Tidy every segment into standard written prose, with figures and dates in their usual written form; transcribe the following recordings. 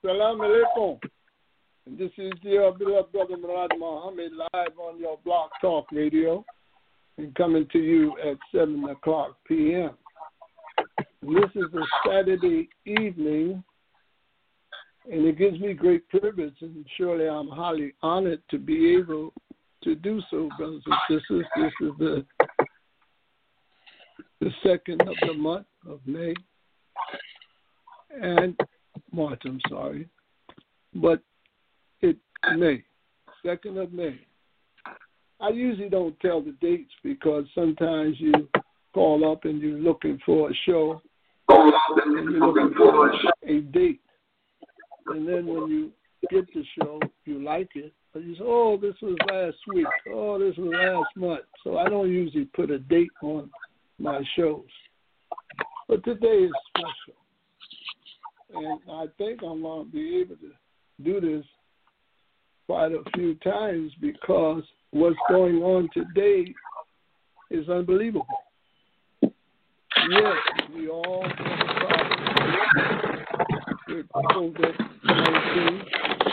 Salam alaikum. And this is your beloved brother Murad Muhammad live on your Blog Talk Radio and coming to you at 7 o'clock p.m. This is a Saturday evening, and it gives me great privilege, and surely I'm highly honored to be able to do so, brothers and sisters. This is the second of the month of May and March, I'm sorry, but it's May, 2nd of May. I usually don't tell the dates because sometimes you call up and you're looking for a show and you're looking for a date. And then when you get the show, you like it. But you say, oh, this was last week. Oh, this was last month. So I don't usually put a date on my shows. But today is special. And I think I'm going to be able to do this quite a few times because what's going on today is unbelievable. Yes, we all have a problem with COVID-19,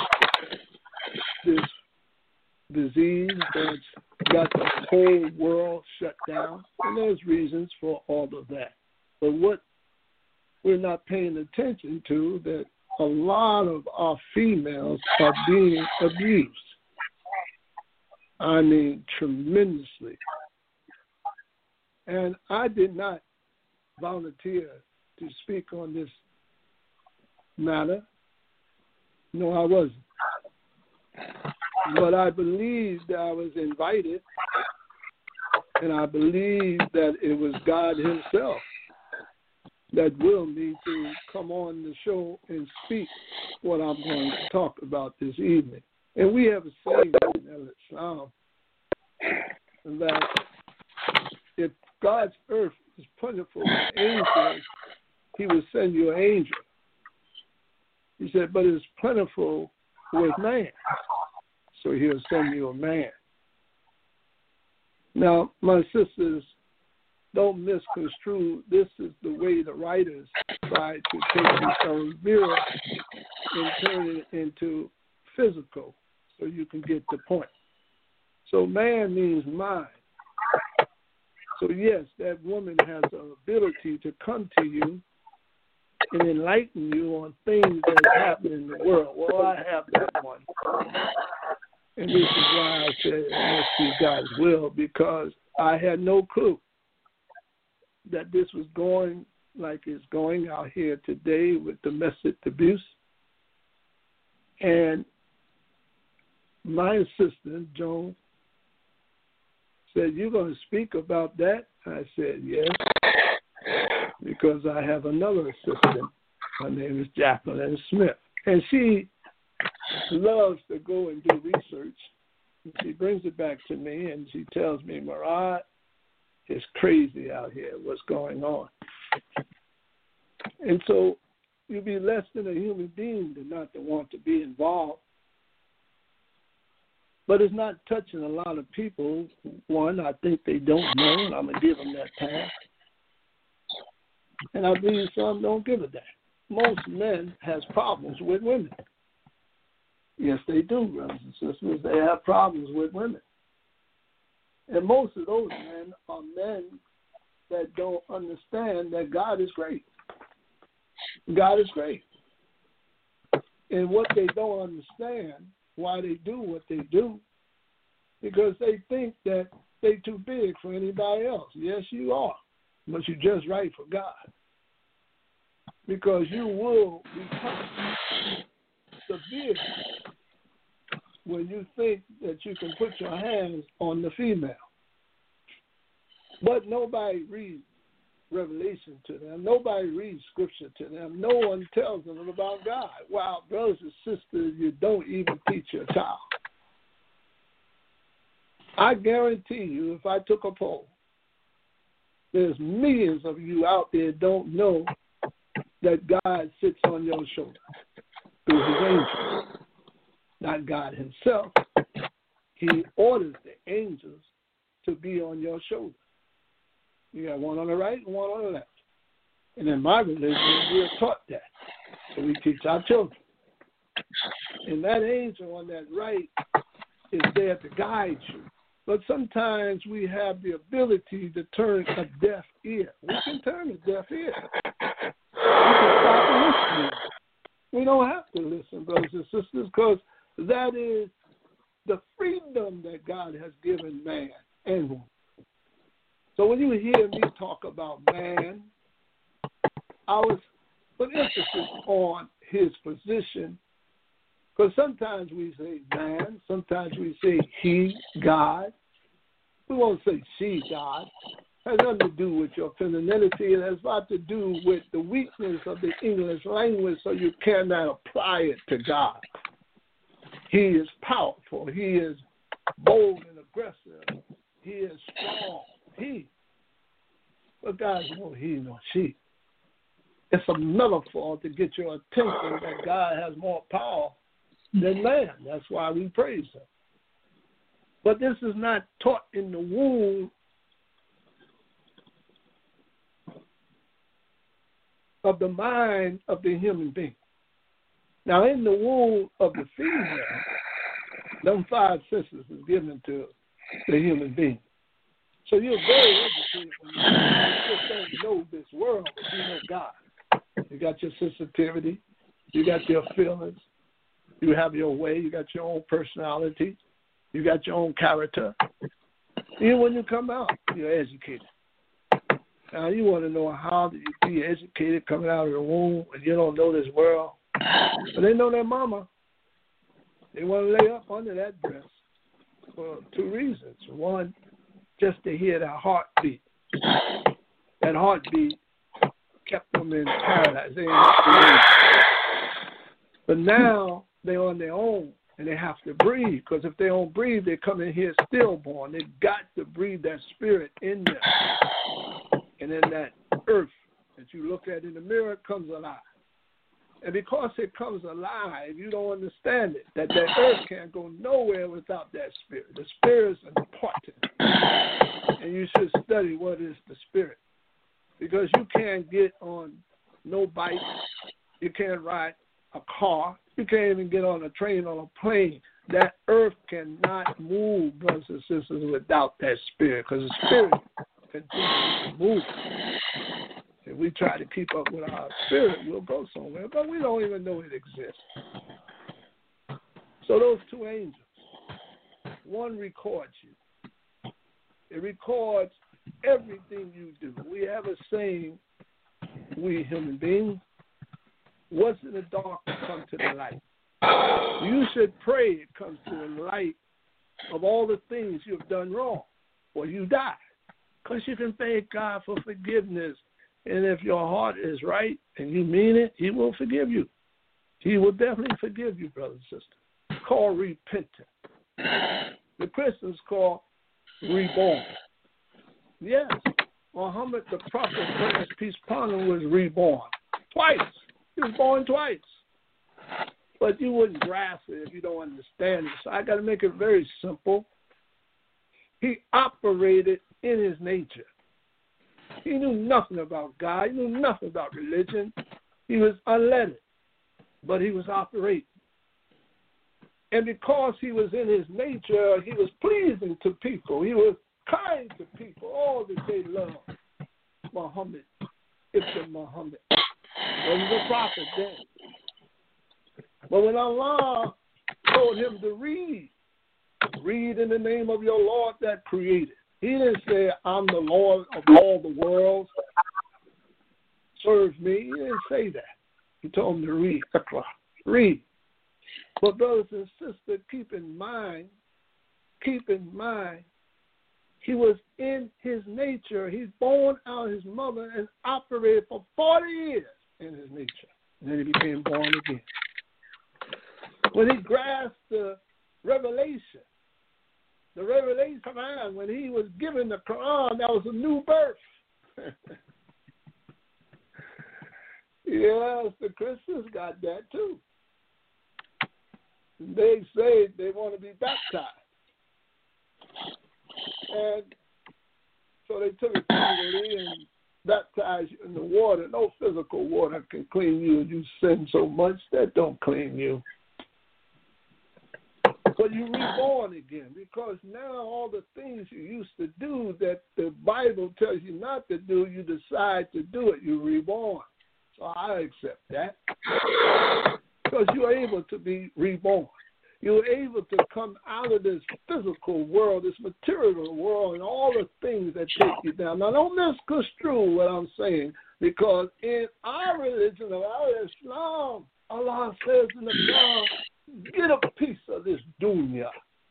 this disease that's got the whole world shut down, and there's reasons for all of that. But what we're not paying attention to, that a lot of our females are being abused. I mean, tremendously. And I did not volunteer to speak on this matter. No, I wasn't. But I believe that I was invited, and I believe that it was God himself that willed me to come on the show and speak what I'm going to talk about this evening. And we have a saying in Islam that if God's earth is plentiful with angels, he will send you an angel. He said, but it's plentiful with man, so he'll send you a man. Now, my sisters, don't misconstrue. This is the way the writers try to take the mirror and turn it into physical so you can get the point. So man means mind. So yes, that woman has the ability to come to you and enlighten you on things that happen in the world. Well, I have that one. And this is why I said it must be God's will, because I had no clue that this was going like it's going out here today with domestic abuse. And my assistant, Joan, said, you're going to speak about that? I said, yes, because I have another assistant. Her name is Jacqueline Smith. And she loves to go and do research. And she brings it back to me, and she tells me, Murad, it's crazy out here what's going on. And so you'd be less than a human being to not to want to be involved. But it's not touching a lot of people. One, I think they don't know, and I'm going to give them that task. And I believe some don't give a damn. Most men has problems with women. Yes, they do, brothers and sisters. They have problems with women. And most of those men are men that don't understand that God is great. God is great. And what they don't understand, why they do what they do, because they think that they're too big for anybody else. Yes, you are, but you're just right for God. Because you will become severe when you think that you can put your hands on the female. But nobody reads Revelation to them. Nobody reads Scripture to them. No one tells them about God. Wow, brothers and sisters, you don't even teach your child. I guarantee you, if I took a poll, there's millions of you out there don't know that God sits on your shoulder through his angels. Not God himself. He orders the angels to be on your shoulder. You got one on the right and one on the left. And in my religion, we're taught that. So we teach our children. And that angel on that right is there to guide you. But sometimes we have the ability to turn a deaf ear. We can turn a deaf ear. We can stop listening. We don't have to listen, brothers and sisters, because that is the freedom that God has given man and woman. So when you hear me talk about man, I was put emphasis on his position, because sometimes we say man, sometimes we say he, God. We won't say she, God. It has nothing to do with your femininity. It has a lot to do with the weakness of the English language, so you cannot apply it to God. He is powerful. He is bold and aggressive. He is strong. He. But God's no he, no she. It's a metaphor to get your attention that God has more power than man. That's why we praise him. But this is not taught in the womb of the mind of the human being. Now, in the womb of the female, them 5 senses is given to the human being. So you're very educated when you just don't know this world, but you know God. You got your sensitivity. You got your feelings. You have your way. You got your own personality. You got your own character. Even when you come out, you're educated. Now, you want to know how do you be educated coming out of the womb and you don't know this world. But they know their mama. They want to lay up under that breast for 2 reasons. One, just to hear that heartbeat. That heartbeat kept them in paradise. They ain't but now they're on their own. And they have to breathe, because if they don't breathe, they come in here stillborn. They've got to breathe that spirit in them. And then that earth that you look at in the mirror comes alive. And because it comes alive, you don't understand it, that earth can't go nowhere without that spirit. The spirit is important. And you should study what is the spirit. Because you can't get on no bike. You can't ride a car. You can't even get on a train or a plane. That earth cannot move, brothers and sisters, without that spirit, because the spirit continues to move. If we try to keep up with our spirit, we'll go somewhere, but we don't even know it exists. So those 2 angels, one records you. It records everything you do. We have a saying, we human beings, what's in the dark will come to the light. You should pray it comes to the light of all the things you've done wrong, or you die. Because you can thank God for forgiveness. And if your heart is right and you mean it, he will forgive you. He will definitely forgive you, brother and sister. It's called repentance. The Christians call reborn. Yes, Muhammad, the prophet, peace upon him, was reborn. Twice. He was born twice. But you wouldn't grasp it if you don't understand it. So I got to make it very simple. He operated in his nature. He knew nothing about God. He knew nothing about religion. He was unlettered, but he was operating. And because he was in his nature, he was pleasing to people. He was kind to people. All that they loved Muhammad, Ibn Muhammad. He was a prophet then. But when Allah told him to read in the name of your Lord that created. He didn't say, I'm the Lord of all the worlds. Serve me. He didn't say that. He told him to read. Read. But brothers and sisters, keep in mind, he was in his nature. He's born out of his mother and operated for 40 years in his nature. And then he became born again. When he grasped the revelation command, when he was given the Quran, that was a new birth. Yes, the Christians got that too. They say they want to be baptized. And so they took it physically and baptized you in the water. No physical water can clean you. You sin so much, that don't clean you. But you're reborn again, because now all the things you used to do that the Bible tells you not to do, you decide to do it. You're reborn. So I accept that, because you're able to be reborn. You're able to come out of this physical world, this material world, and all the things that take you down. Now, don't misconstrue what I'm saying, because in our religion of our Islam, Allah says in the Quran, get a piece of this dunya,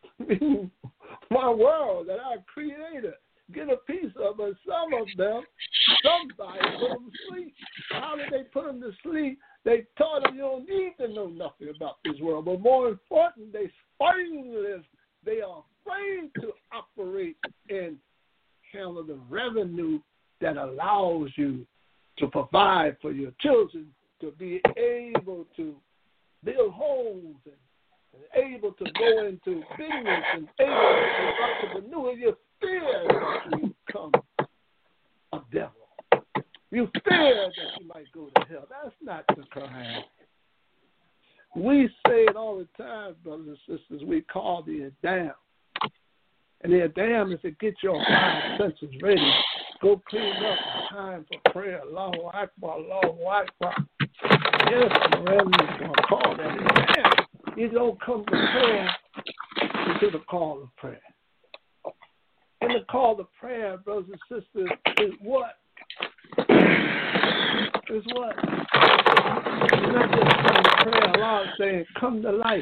my world that I created. Get a piece of it. Some of them, somebody put them to sleep. How did they put them to sleep? They taught them you don't need to know nothing about this world. But more important, they spineless. They are afraid to operate and handle the revenue that allows you to provide for your children, to be able to build homes and able to go into business and able to be entrepreneur. You fear that you become a devil. You fear that you might go to hell. That's not the Quran. We say it all the time, brothers and sisters. We call the Adhan. And the Adhan is to get your 5 senses ready. Go clean up. Time for prayer. Allahu Akbar, Allahu Akbar. Yes, I'm going to call that Adhan. You don't come to prayer until the call of prayer. And the call of prayer, brothers and sisters, is what? Is what? It's not just come to prayer. Allah is saying, come to life.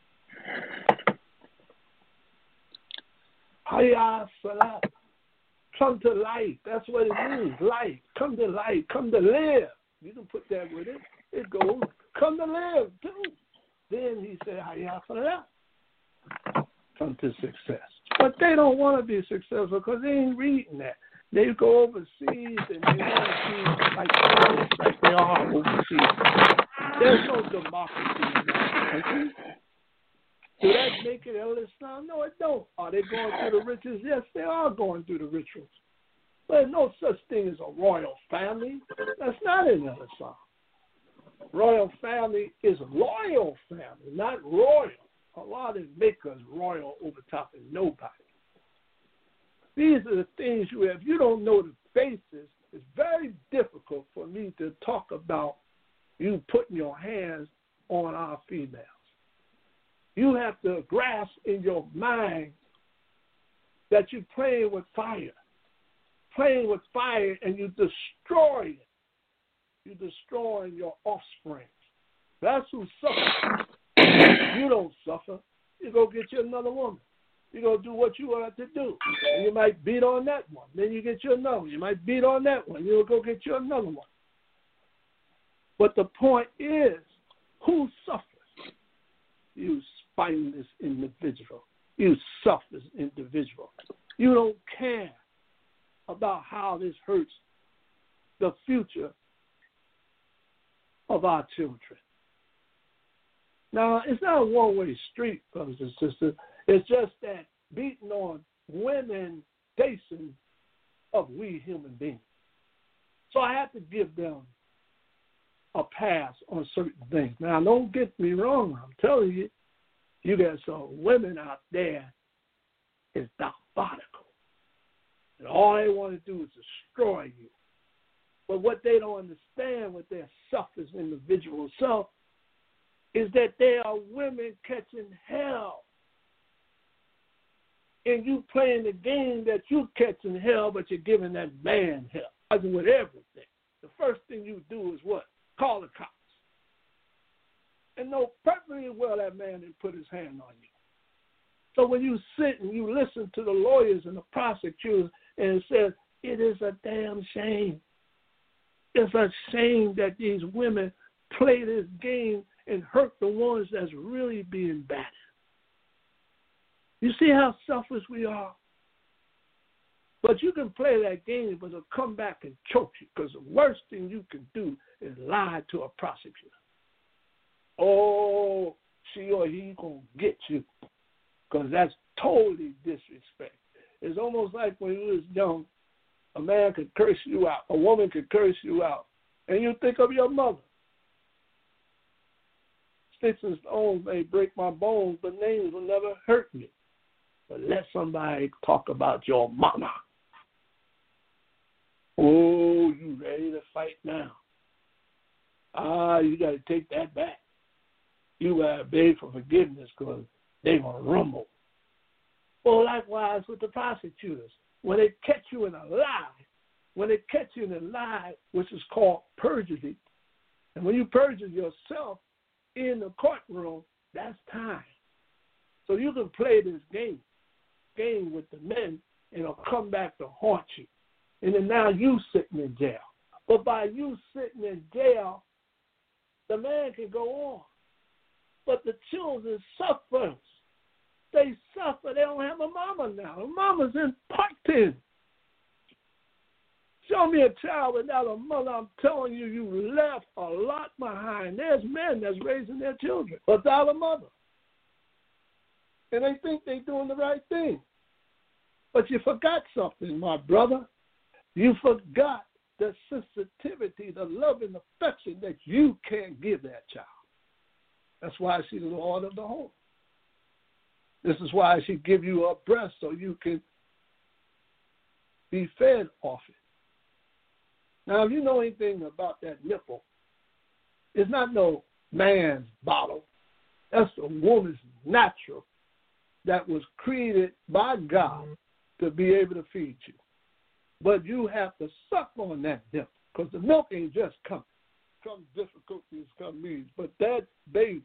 Hayya salat. Come to life. That's what it means. Life. Come to life. Come to live. You can put that with it. It goes, come to live too. Then he said, Hayya salat. Come to success. But they don't want to be successful because they ain't reading that. They go overseas and they want to be like they are overseas. There's no democracy in that country. Does that make it Islam? No, it don't. Are they going through the rituals? Yes, they are going through the rituals. But there's no such thing as a royal family. That's not in Islam. Royal family is loyal family, not royal. Allah didn't make us royal over top of nobody. These are the things you have. If you don't know the basis, it's very difficult for me to talk about you putting your hands on our females. You have to grasp in your mind that you're playing with fire. Playing with fire and you destroy it. You're destroying your offspring. That's who suffers. You don't suffer. You go get you another woman. You go do what you want to do. And you might beat on that one. Then you get you another one. You might beat on that one. You'll go get you another one. But the point is, who suffers? You spineless individual. You selfless individual. You don't care about how this hurts the future of our children. Now, it's not a one-way street, brothers and sisters. It's just that beating on women, facing of we human beings. So I have to give them a pass on certain things. Now, don't get me wrong. I'm telling you, you got some women out there is diabolical. And all they want to do is destroy you. But what they don't understand with their selfish individual self is that there are women catching hell. And you playing the game that you catching hell, but you're giving that man hell. As with everything. The first thing you do is what? Call the cops. And know perfectly well that man didn't put his hand on you. So when you sit and you listen to the lawyers and the prosecutors and it says, it is a damn shame. It's a shame that these women play this game and hurt the ones that's really being battered. You see how selfish we are? But you can play that game, but it'll come back and choke you, because the worst thing you can do is lie to a prosecutor. Oh, she or he going to get you, because that's totally disrespect. It's almost like when you was young, a man could curse you out, a woman could curse you out, and you think of your mother. sticks and stones may break my bones, but names will never hurt me. But let somebody talk about your mama. Oh, you ready to fight now? You got to take that back. You got to beg for forgiveness because they're going to rumble. Well, likewise with the prosecutors. When they catch you in a lie, which is called perjury, and when you perjure yourself in the courtroom, that's time. So you can play this game with the men, and it'll come back to haunt you. And then now you sitting in jail. But by you sitting in jail, the man can go on. But the children suffer. They suffer. They don't have a mama now. The mama's in Parkton. Show me a child without a mother. I'm telling you, you left a lot behind. There's men that's raising their children without a mother. And they think they're doing the right thing. But you forgot something, my brother. You forgot the sensitivity, the love and affection that you can't give that child. That's why she's the Lord of the home. This is why she give you her breast so you can be fed off it. Now, if you know anything about that nipple, it's not no man's bottle. That's a woman's natural that was created by God to be able to feed you. But you have to suck on that milk because the milk ain't just coming. Come difficulties, come means. But that baby,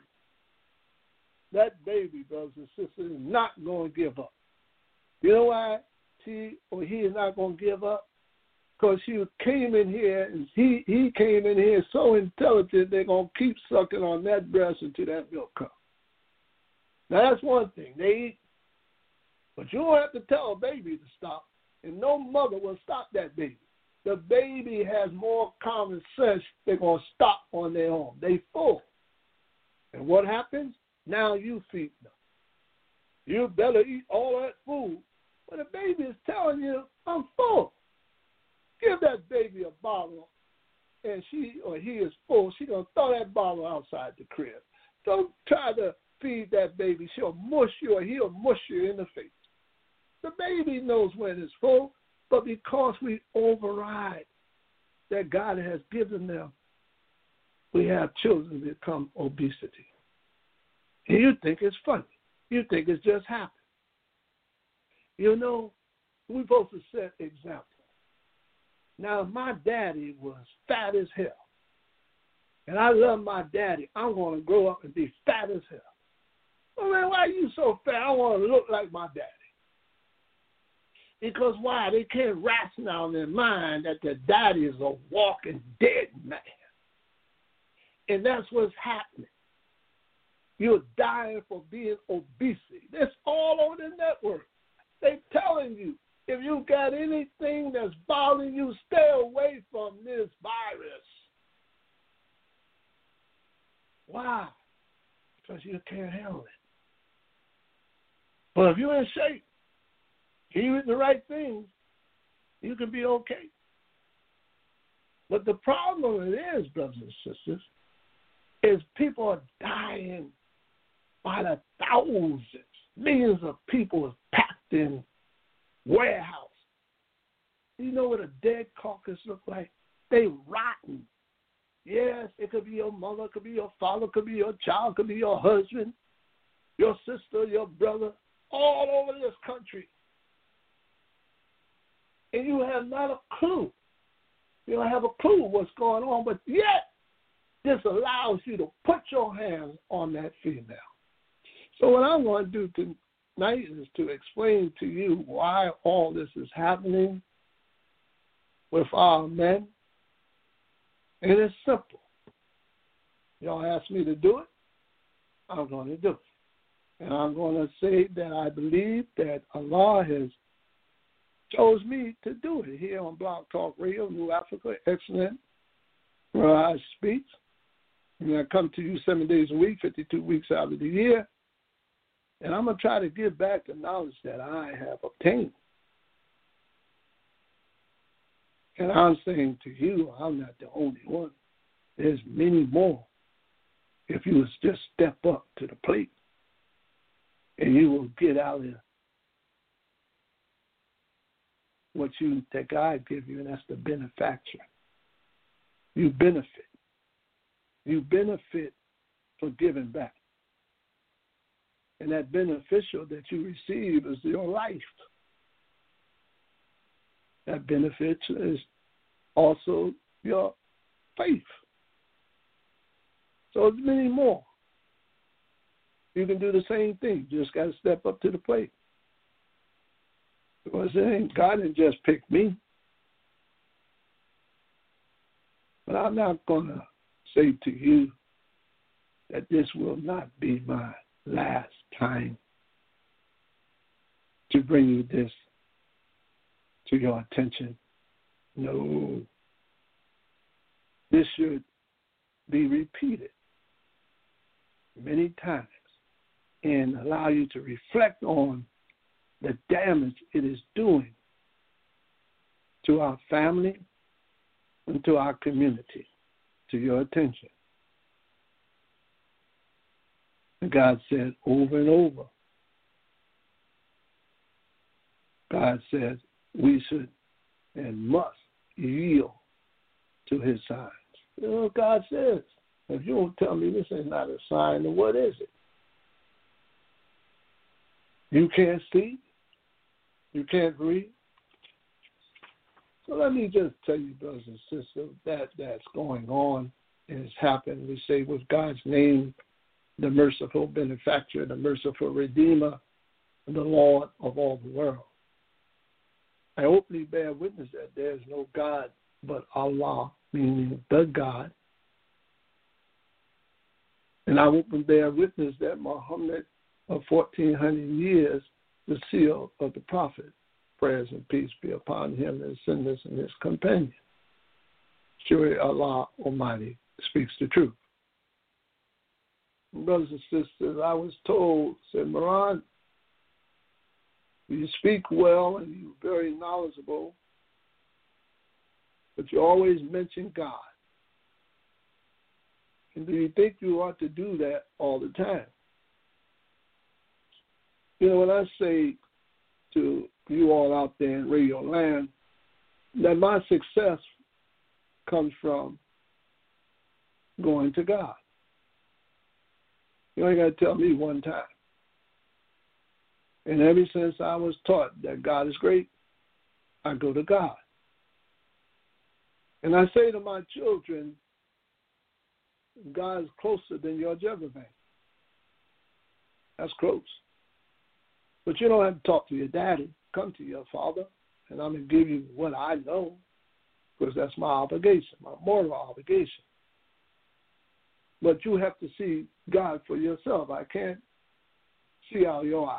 brothers and sisters, is not going to give up. You know why she or he is not going to give up? Because she came in here and he came in here so intelligent, they're going to keep sucking on that breast until that milk comes. Now, that's one thing. They eat. But you don't have to tell a baby to stop, and no mother will stop that baby. The baby has more common sense. They're going to stop on their own. They full. And what happens? Now you feed them. You better eat all that food. But the baby is telling you, I'm full. Give that baby a bottle, and she or he is full. She's going to throw that bottle outside the crib. Don't try to feed that baby. She'll mush you or he'll mush you in the face. The baby knows when it's full, but because we override that God has given them, we have children become obesity. And you think it's funny. You think it's just happened. You know, we're supposed to set example. Now, if my daddy was fat as hell, and I love my daddy, I'm going to grow up and be fat as hell. Well, man, why are you so fat? I want to look like my daddy. Because why? They can't rationalize in their mind that their daddy is a walking dead man. And that's what's happening. You're dying for being obesity. That's all over the network. They're telling you, if you got anything that's bothering you, stay away from this virus. Why? Because you can't handle it. But if you're in shape, you eat the right things, you can be okay. But the problem is, brothers and sisters, is people are dying by the thousands. Millions of people are packed in warehouse. You know what a dead carcass look like? They rotten. Yes, it could be your mother, it could be your father, it could be your child, it could be your husband, your sister, your brother, all over this country. And you have not a clue. You don't have a clue what's going on, but yet this allows you to put your hands on that female. So what I'm going to do tonight is to explain to you why all this is happening with our men. And it's simple. Y'all ask me to do it, I'm going to do it. And I'm going to say that I believe that Allah has chose me to do it here on Blog Talk Radio, New Africa, excellent, where I speak. And I come to you 7 days a week, 52 weeks out of the year. And I'm going to try to give back the knowledge that I have obtained. And I'm saying to you, I'm not the only one. There's many more if you was just step up to the plate, and you will get out of what that God give you, and that's the benefactor. You benefit. You benefit for giving back. And that beneficial that you receive is your life. That benefit is also your faith. So there's many more. You can do the same thing. You just got to step up to the plate. Because God didn't just pick me. But I'm not going to say to you that this will not be my last time to bring you this to your attention. No. This should be repeated many times and allow you to reflect on the damage it is doing to our family and to our community, to your attention. And God said over and over, God says we should and must yield to his signs. You know what God says? If you don't tell me this is not a sign, then what is it? You can't see? You can't read? So let me just tell you, brothers and sisters, that's going on and it's happened. We say with God's name, the merciful benefactor, the merciful redeemer, the Lord of all the world. I openly bear witness that there is no God but Allah, meaning the God. And I openly bear witness that Muhammad of 1,400 years, the seal of the prophet, prayers and peace be upon him, his descendants and his companions. Surely Allah Almighty speaks the truth. Brothers and sisters, I was told, said, Moran, you speak well and you're very knowledgeable, but you always mention God. And do you think you ought to do that all the time? You know, when I say to you all out there in Radio Land that my success comes from going to God. You only got to tell me one time. And ever since I was taught that God is great, I go to God. And I say to my children, God is closer than your Jebba Bank. That's close. But you don't have to talk to your daddy. Come to your father, and I'm going to give you what I know, because that's my obligation, my moral obligation. But you have to see God for yourself. I can't see out of your eyes.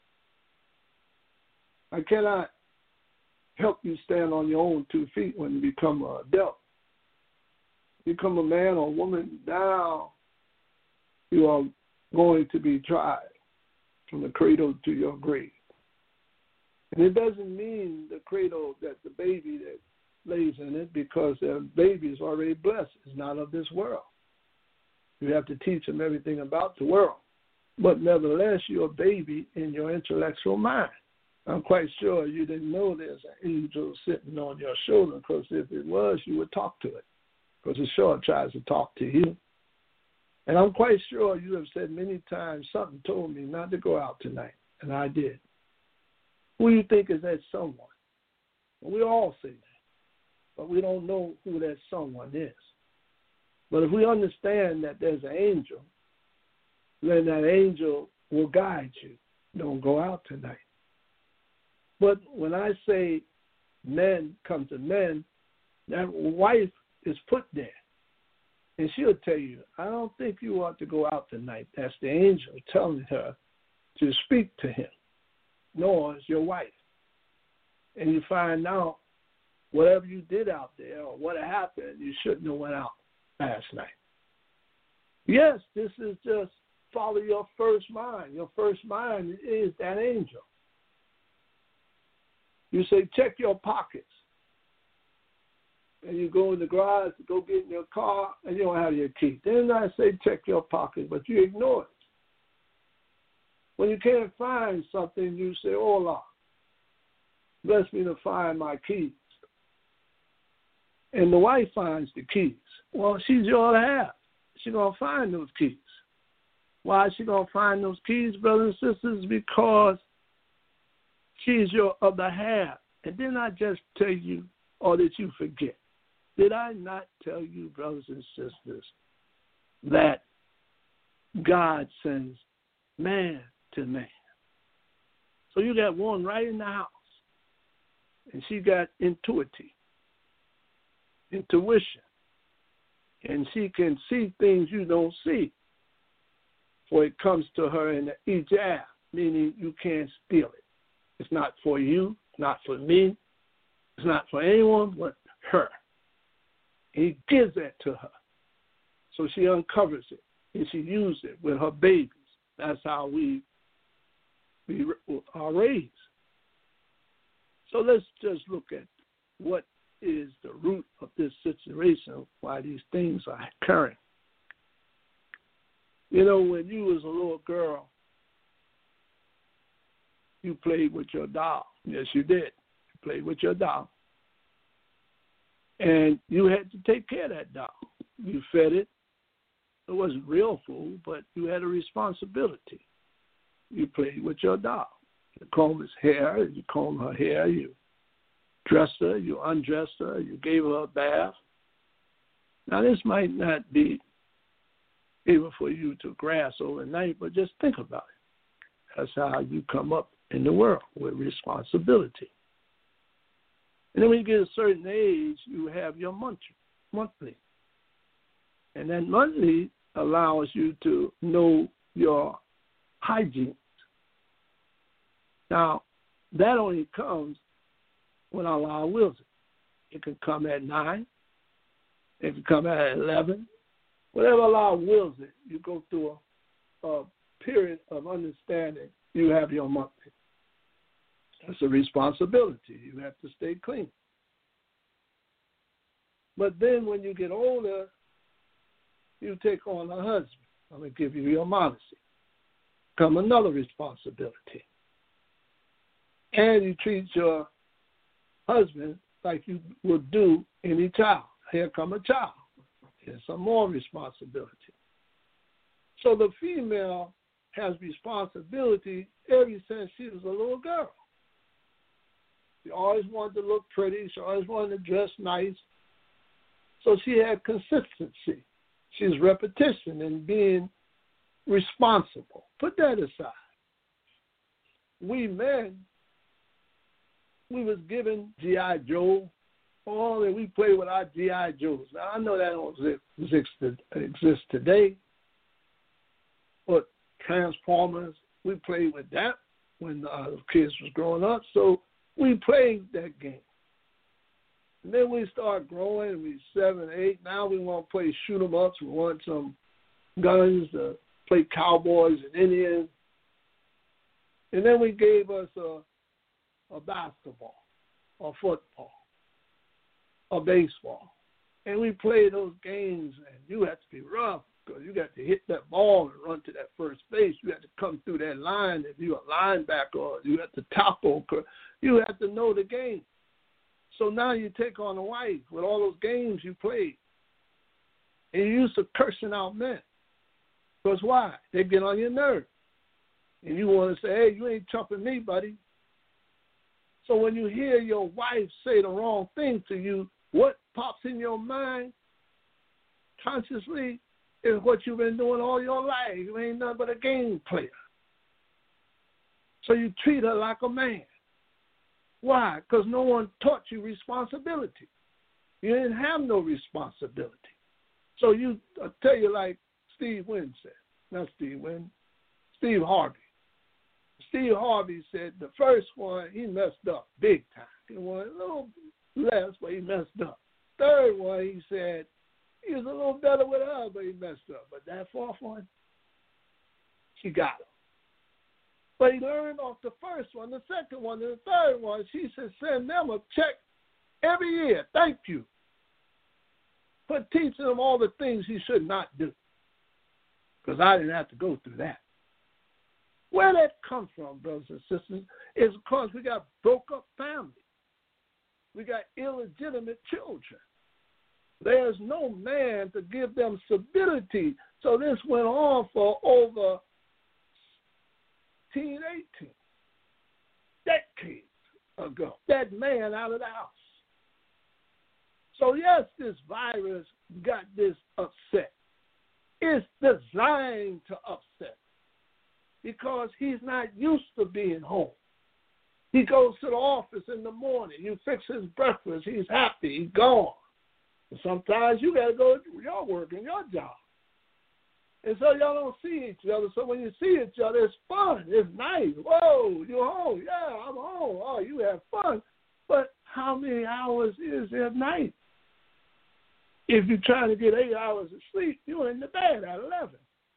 I cannot help you stand on your own 2 feet when you become an adult. Become a man or woman, now you are going to be tried from the cradle to your grave. And it doesn't mean the cradle that the baby that lays in it, because the baby is already blessed. It's not of this world. You have to teach them everything about the world. But nevertheless, you're a baby in your intellectual mind. I'm quite sure you didn't know there's an angel sitting on your shoulder, because if it was, you would talk to it, because it sure tries to talk to you. And I'm quite sure you have said many times, something told me not to go out tonight, and I did. Who do you think is that someone? Well, we all say that, but we don't know who that someone is. But if we understand that there's an angel, then that angel will guide you. Don't go out tonight. But when I say men come to men, that wife is put there. And she'll tell you, I don't think you ought to go out tonight. That's the angel telling her to speak to him, nor is your wife. And you find out whatever you did out there or what happened, you shouldn't have went out last night. Yes, this is just follow your first mind. Your first mind is that angel. You say, check your pockets. and you go in the garage to go get in your car, and you don't have your key. Then I say check your pocket, but you ignore it. When you can't find something, you say, oh, Lord, bless me to find my keys. And the wife finds the keys. Well, she's your other half. She's going to find those keys. Why is she going to find those keys, brothers and sisters? Because she's your other half. And didn't I just tell you, or did you forget? Did I not tell you, brothers and sisters, that God sends man to man? So you got one right in the house, and she got intuition, and she can see things you don't see. For it comes to her in the ijab, meaning you can't steal it. It's not for you, not for me, it's not for anyone but her. And he gives that to her. So she uncovers it, and she uses it with her babies. That's how we are raised. So let's just look at what is the root of this situation, why these things are occurring. You know, when you was a little girl, you played with your doll. Yes, you did. You played with your doll. And you had to take care of that doll. You fed it. It wasn't real food, but you had a responsibility. You played with your doll. You combed his hair, you combed her hair, you dressed her, you undressed her, you gave her a bath. Now, this might not be able for you to grasp overnight, but just think about it. That's how you come up in the world, with responsibility. And then when you get a certain age, you have your monthly. And that monthly allows you to know your hygiene. Now, that only comes when Allah wills it. It can come at 9. It can come at 11. Whatever Allah wills it, you go through a period of understanding. You have your monthly. That's a responsibility. You have to stay clean. But then when you get older, you take on a husband. I'm going to give you your modesty. Come another responsibility. And you treat your husband like you would do any child. Here come a child. Here's some more responsibility. So the female has responsibility ever since she was a little girl. She always wanted to look pretty. She always wanted to dress nice. So she had consistency. She's repetition and being responsible. Put that aside. We men, we was given G.I. Joe. Oh, and we play with our G.I. Joes. Now, I know that don't exist today. But Transformers, we played with that when the kids was growing up. So we played that game. And then we start growing, we 7, 8. Now we want to play shoot 'em ups. We want some guns to play cowboys and Indians. And then we gave us a basketball, a football, a baseball. And we play those games, and you have to be rough because you got to hit that ball and run to that first base. You have to come through that line if you're a linebacker, or you have to tackle. You have to know the game. So now you take on a wife with all those games you played. And you're used to cursing out men. Because why? They get on your nerves. And you want to say, hey, you ain't chumping me, buddy. So when you hear your wife say the wrong thing to you, what pops in your mind consciously is what you've been doing all your life. You ain't nothing but a game player. So you treat her like a man. Why? Because no one taught you responsibility. You didn't have no responsibility. So I'll tell you like Steve Wynn said. Not Steve Wynn. Steve Harvey. Steve Harvey said the first one, he messed up big time. He won a little less, but he messed up. Third one, he said he was a little better with her, but he messed up. But that fourth one, she got him. But he learned off the first one, the second one, and the third one. She said send them a check every year. Thank you. for teaching him all the things he should not do. Because I didn't have to go through that. Where that comes from, brothers and sisters, is because we got broke up families. We got illegitimate children. There's no man to give them stability. So this went on for over 18 decades ago. That man out of the house. So yes, this virus got this upset. It's designed to upset because he's not used to being home. He goes to the office in the morning. You fix his breakfast. He's happy. He's gone. And sometimes you got to go to your work and your job. And so y'all don't see each other. So when you see each other, it's fun. It's nice. Whoa, you're home. Yeah, I'm home. Oh, you have fun. But how many hours is there at night? If you're trying to get 8 hours of sleep, you're in the bed at 11.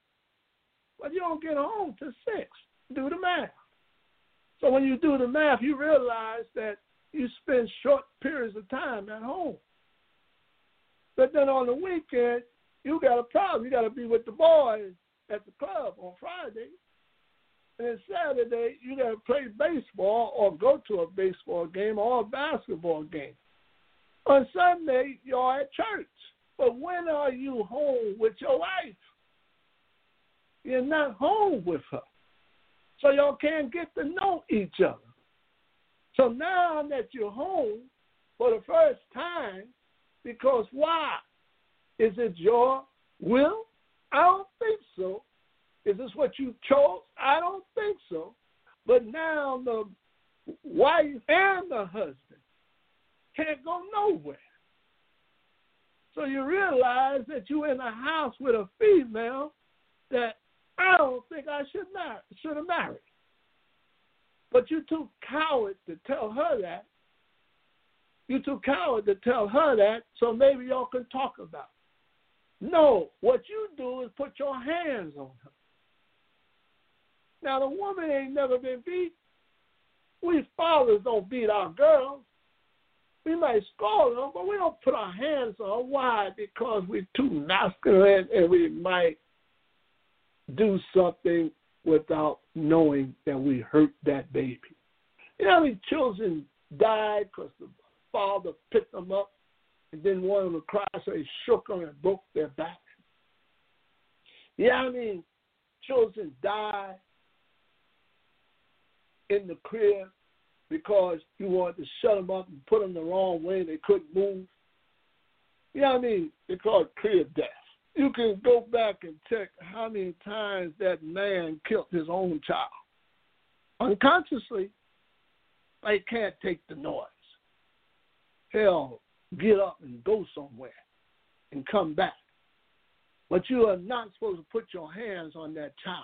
But you don't get home till 6. Do the math. So when you do the math, you realize that you spend short periods of time at home. But then on the weekend, you got a problem. You got to be with the boys at the club on Friday. And then Saturday, you got to play baseball or go to a baseball game or a basketball game. On Sunday, you're at church. But when are you home with your wife? You're not home with her. So y'all can't get to know each other. So now that you're home for the first time, because why? Is it your will? I don't think so. Is this what you chose? I don't think so. But now the wife and the husband can't go nowhere. So you realize that you're in a house with a female that I don't think I should have married. But you're too coward to tell her that. You're too coward to tell her that, so maybe y'all can talk about it. No, what you do is put your hands on her. Now, the woman ain't never been beat. We fathers don't beat our girls. We might scold them, but we don't put our hands on them. Why? Because we're too masculine and we might do something without knowing that we hurt that baby. You know how many children died because the father picked them up and then one of them cried, so he shook them and broke their back? You know how many children died in the crib because you wanted to shut them up and put them the wrong way and they couldn't move? You know what I mean? They call it crib death. You can go back and check how many times that man killed his own child. Unconsciously, they can't take the noise. Hell, get up and go somewhere and come back. But you are not supposed to put your hands on that child.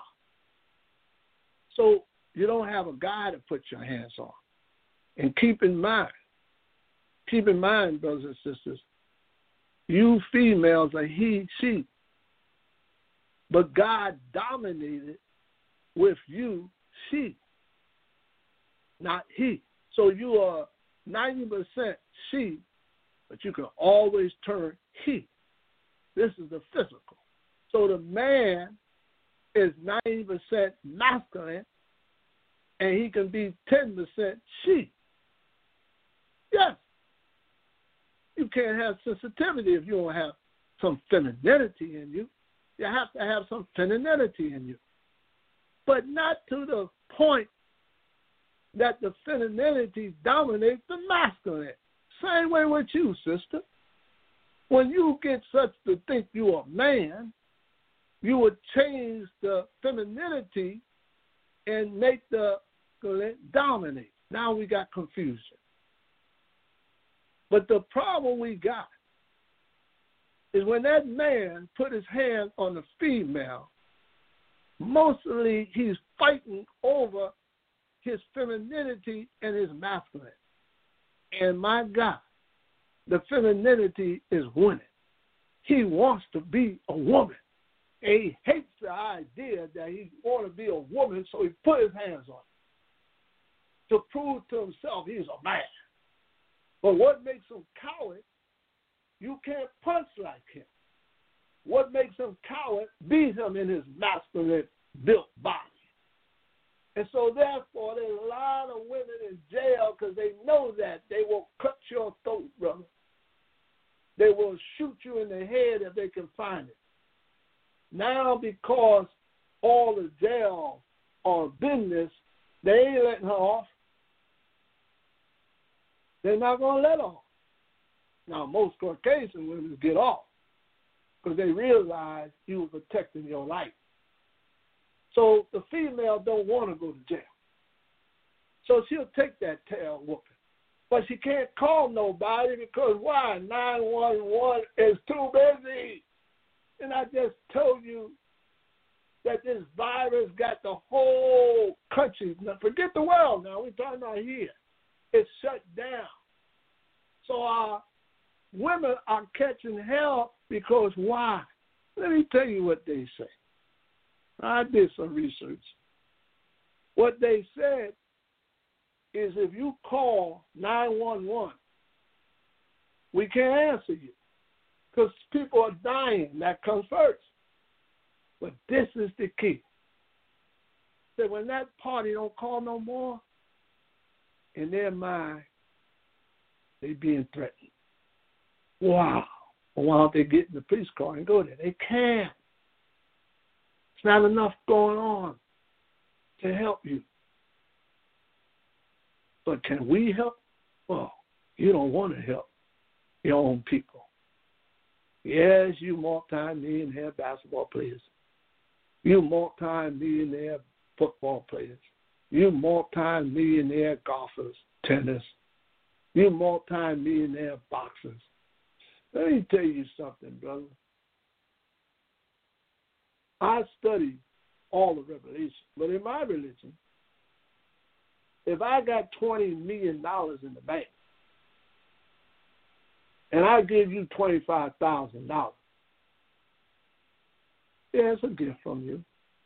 So you don't have a guy to put your hands on. And keep in mind, brothers and sisters, you females are he, she. But God dominated with you, she, not he. So you are 90% she, but you can always turn he. This is the physical. So the man is 90% masculine, and he can be 10% she. Yes. You can't have sensitivity if you don't have some femininity in you. You have to have some femininity in you. But not to the point that the femininity dominates the masculine. Same way with you, sister. When you get such to think you're a man, you would change the femininity and make the dominate. Now we got confusion. But the problem we got is when that man put his hand on the female, mostly he's fighting over his femininity and his masculine. And my God, the femininity is winning. He wants to be a woman. And he hates the idea that he want to be a woman, so he put his hands on it to prove to himself he's a man. But what makes him coward You can't punch like him. What makes him coward? Beat him in his masculine built body. And so therefore, there's a lot of women in jail because they know that they will cut your throat, brother. They will shoot you in the head if they can find it. Now, because all the jail are business, they ain't letting her off. They're not going to let her off. Now, most Caucasian women get off because they realize you were protecting your life. So the female don't want to go to jail. So she'll take that tail whooping. But she can't call nobody because why? 911 is too busy. And I just told you that this virus got the whole country, now forget the world now, we're talking about here. It's shut down. So our women are catching hell because why? Let me tell you what they say. I did some research. What they said is if you call 911, we can't answer you because people are dying. That comes first. But this is the key. So when that party don't call no more, in their mind, they being threatened. Wow. Well, why don't they get in the police car and go there? They can't. It's not enough going on to help you. But can we help? Well, you don't want to help your own people. Yes, you multi-millionaire basketball players. You multi-millionaire football players. You multi-millionaire golfers, tennis. You multi-millionaire boxers. Let me tell you something, brother. I study all of Revelation, but in my religion, if I got $20 million in the bank and I give you $25,000, yeah, it's a gift from you.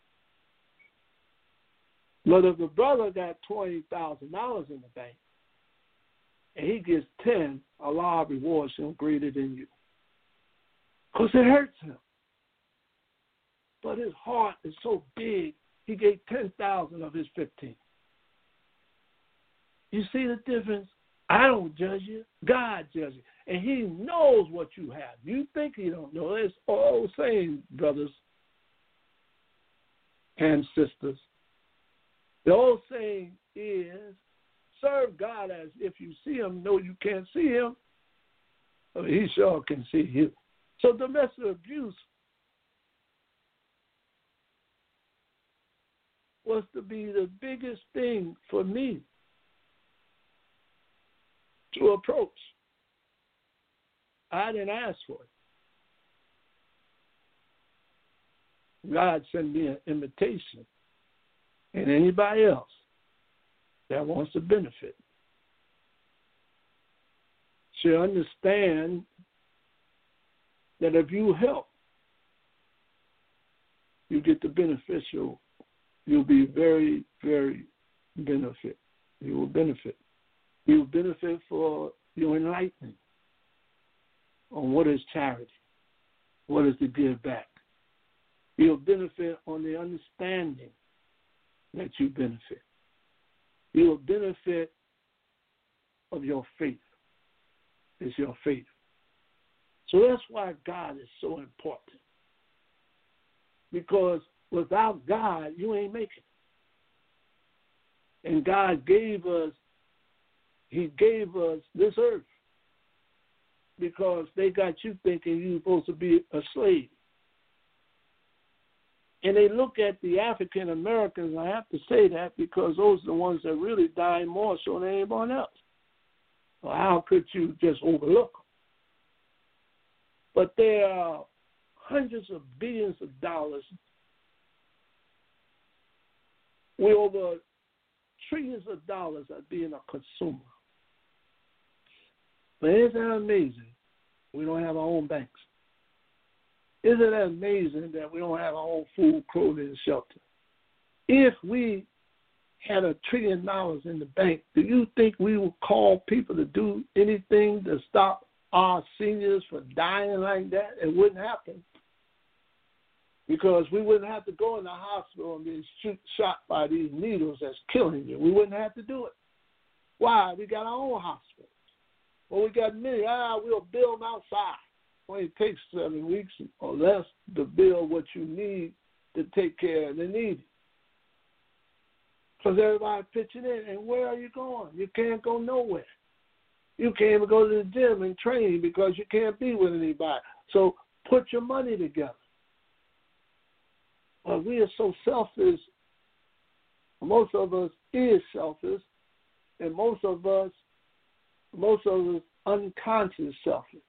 But if the brother got $20,000 in the bank and he gets 10, Allah rewards him greater than you. Because it hurts him. But his heart is so big, he gave 10,000 of his 15. You see the difference? I don't judge you. God judges you. And he knows what you have. You think he don't know. It's all saying, brothers and sisters. The old saying is, serve God as if you see him, know you can't see him. I mean, he sure can see you. So domestic abuse was to be the biggest thing for me to approach. I didn't ask for it. God sent me an invitation. And anybody else that wants to benefit should understand that if you help, you get the beneficial. You'll be very, very benefit. You will benefit. You will benefit for your enlightening on what is charity, what is to give back. You'll benefit on the understanding that you benefit. You will benefit of your faith. It's your faith. So that's why God is so important. Because without God, you ain't making it. And God gave us, he gave us this earth because they got you thinking you're supposed to be a slave. And they look at the African Americans, I have to say that because those are the ones that really die more so than anyone else. Well, how could you just overlook them? But there are hundreds of billions of dollars. We're over trillions of dollars at being a consumer. But isn't that amazing? We don't have our own banks. Isn't that amazing that we don't have our own food, clothing, and shelter? If we had $1 trillion in the bank, do you think we would call people to do anything to stop our seniors for dying like that, it wouldn't happen. Because we wouldn't have to go in the hospital and be shot by these needles that's killing you. We wouldn't have to do it. Why? We got our own hospitals. Well, we got many. We'll build them outside. Well, it takes 7 weeks or less to build what you need to take care of the needy. Because everybody pitching in. And where are you going? You can't go nowhere. You can't even go to the gym and train because you can't be with anybody. So put your money together. But we are so selfish. Most of us is selfish, and most of us unconscious selfish.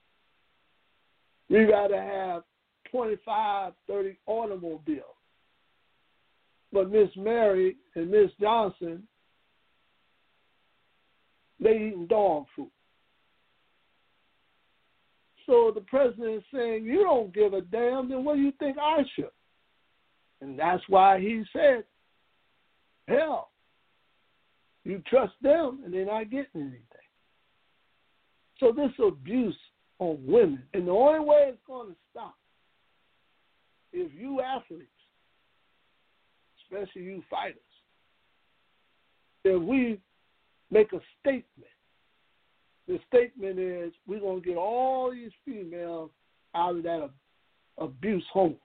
We rather have 25, 30 automobiles. But Miss Mary and Miss Johnson, they eating dog food. So the president is saying, you don't give a damn, then what do you think I should? And that's why he said, hell, you trust them and they're not getting anything. So this abuse on women, and the only way it's going to stop is you athletes, especially you fighters, if we make a statement. The statement is we're going to get all these females out of that abuse home.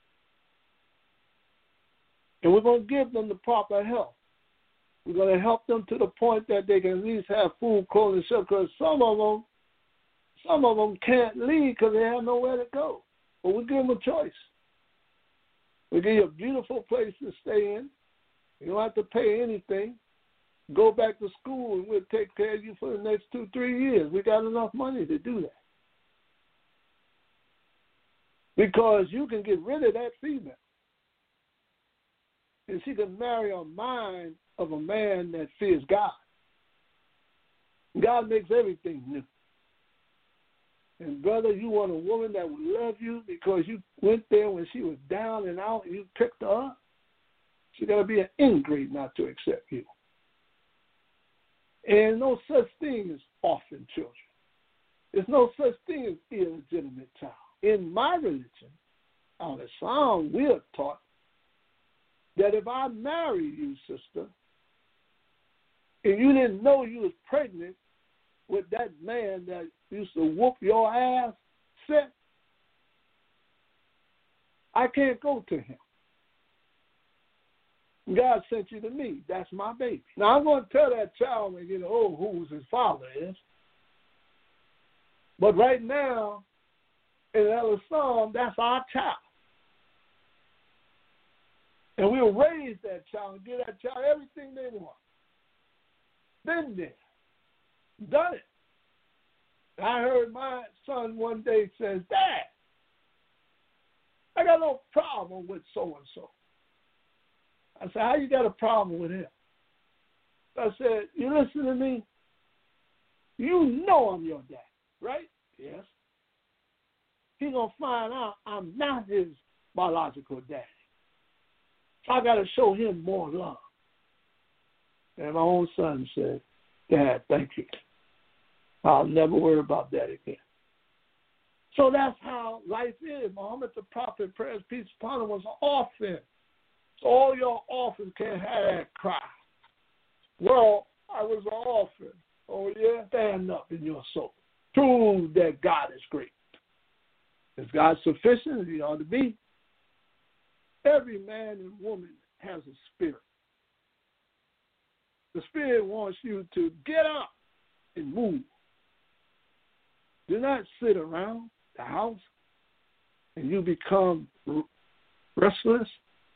And we're going to give them the proper help. We're going to help them to the point that they can at least have food, clothing, shelter. Because some of them can't leave because they have nowhere to go. But we give them a choice. We give you a beautiful place to stay in. You don't have to pay anything. Go back to school and we'll take care of you for the next 2-3 years. We got enough money to do that. Because you can get rid of that female. And she can marry a mind of a man that fears God. God makes everything new. And brother, you want a woman that will love you because you went there when she was down and out and you picked her up. She got to be an ingrate not to accept you. And no such thing as orphan children. There's no such thing as illegitimate child. In my religion, out of Islam, we are taught that if I marry you, sister, and you didn't know you was pregnant with that man that used to whoop your ass, I can't go to him. God sent you to me. That's my baby. Now, I'm going to tell that child when you know who his father is. But right now, in Al-Islam, that's our child. And we'll raise that child and give that child everything they want. Been there. Done it. I heard my son one day says, Dad, I got no problem with so-and-so. I said, how you got a problem with him? I said, you listen to me? You know I'm your dad, right? Yes. He's going to find out I'm not his biological daddy. So I got to show him more love. And my own son said, Dad, thank you. I'll never worry about that again. So that's how life is. Muhammad the Prophet, prayers, peace upon him, was an orphan. So all your orphans can't have that cry. Well, I was an orphan. Oh, yeah? Stand up in your soul. Prove that God is great. Is God sufficient? He ought to be. Every man and woman has a spirit. The spirit wants you to get up and move. Do not sit around the house and you become restless.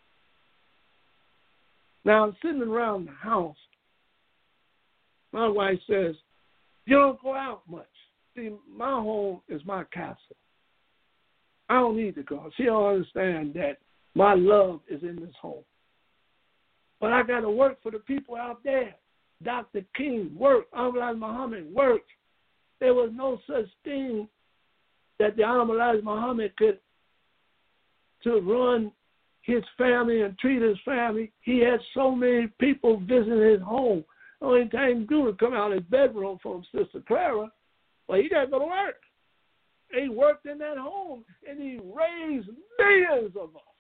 Now, I'm sitting around the house. My wife says, you don't go out much. See, my home is my castle. I don't need to go. She don't understand that my love is in this home. But I got to work for the people out there. Dr. King worked. Elijah Muhammad worked. There was no such thing that the Elijah Muhammad could to run his family and treat his family. He had so many people visiting his home. The only time he do was come out of his bedroom from Sister Clara. Well, he got to go to work. He worked in that home, and he raised millions of us.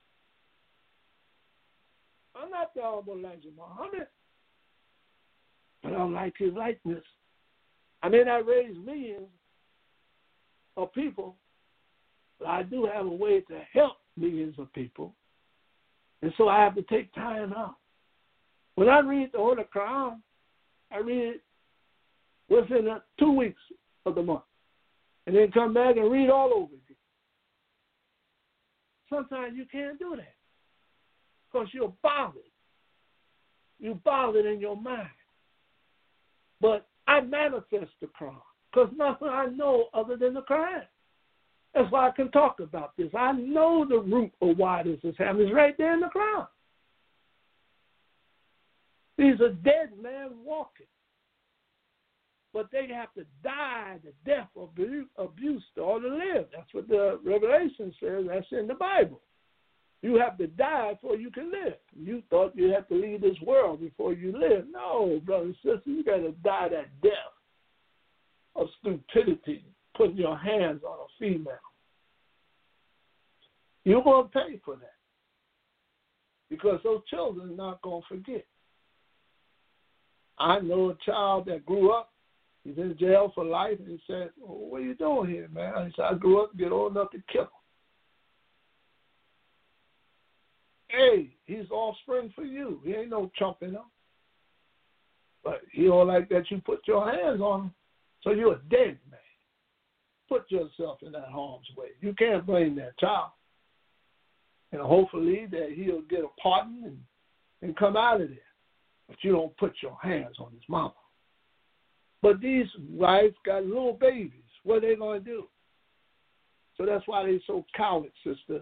I'm not the Honorable Elijah Muhammad, but I'm like his likeness. I may not raise millions of people, but I do have a way to help millions of people. And so I have to take time out. When I read the Holy Quran, I read it within 2 weeks of the month. And then come back and read all over again. Sometimes you can't do that because you're bothered. You're bothered in your mind. But I manifest the Quran because nothing I know other than the Quran. That's why I can talk about this. I know the root of why this is happening. It's right there in the Quran. These are dead men walking. But they have to die the death of abuse or to live. That's what the Revelation says. That's in the Bible. You have to die before you can live. You thought you had to leave this world before you live. No, brother and sister, you got to die that death of stupidity, putting your hands on a female. You're going to pay for that because those children are not going to forget. I know a child that grew up. He's in jail for life, and he said, well, what are you doing here, man? He said, I grew up to get old enough to kill him. Hey, he's offspring for you. He ain't no chump in him. But he don't like that you put your hands on him, so you're a dead man. Put yourself in that harm's way. You can't blame that child. And hopefully that he'll get a pardon and come out of there. But you don't put your hands on his mama. But these wives got little babies. What are they going to do? So that's why they're so coward, sister.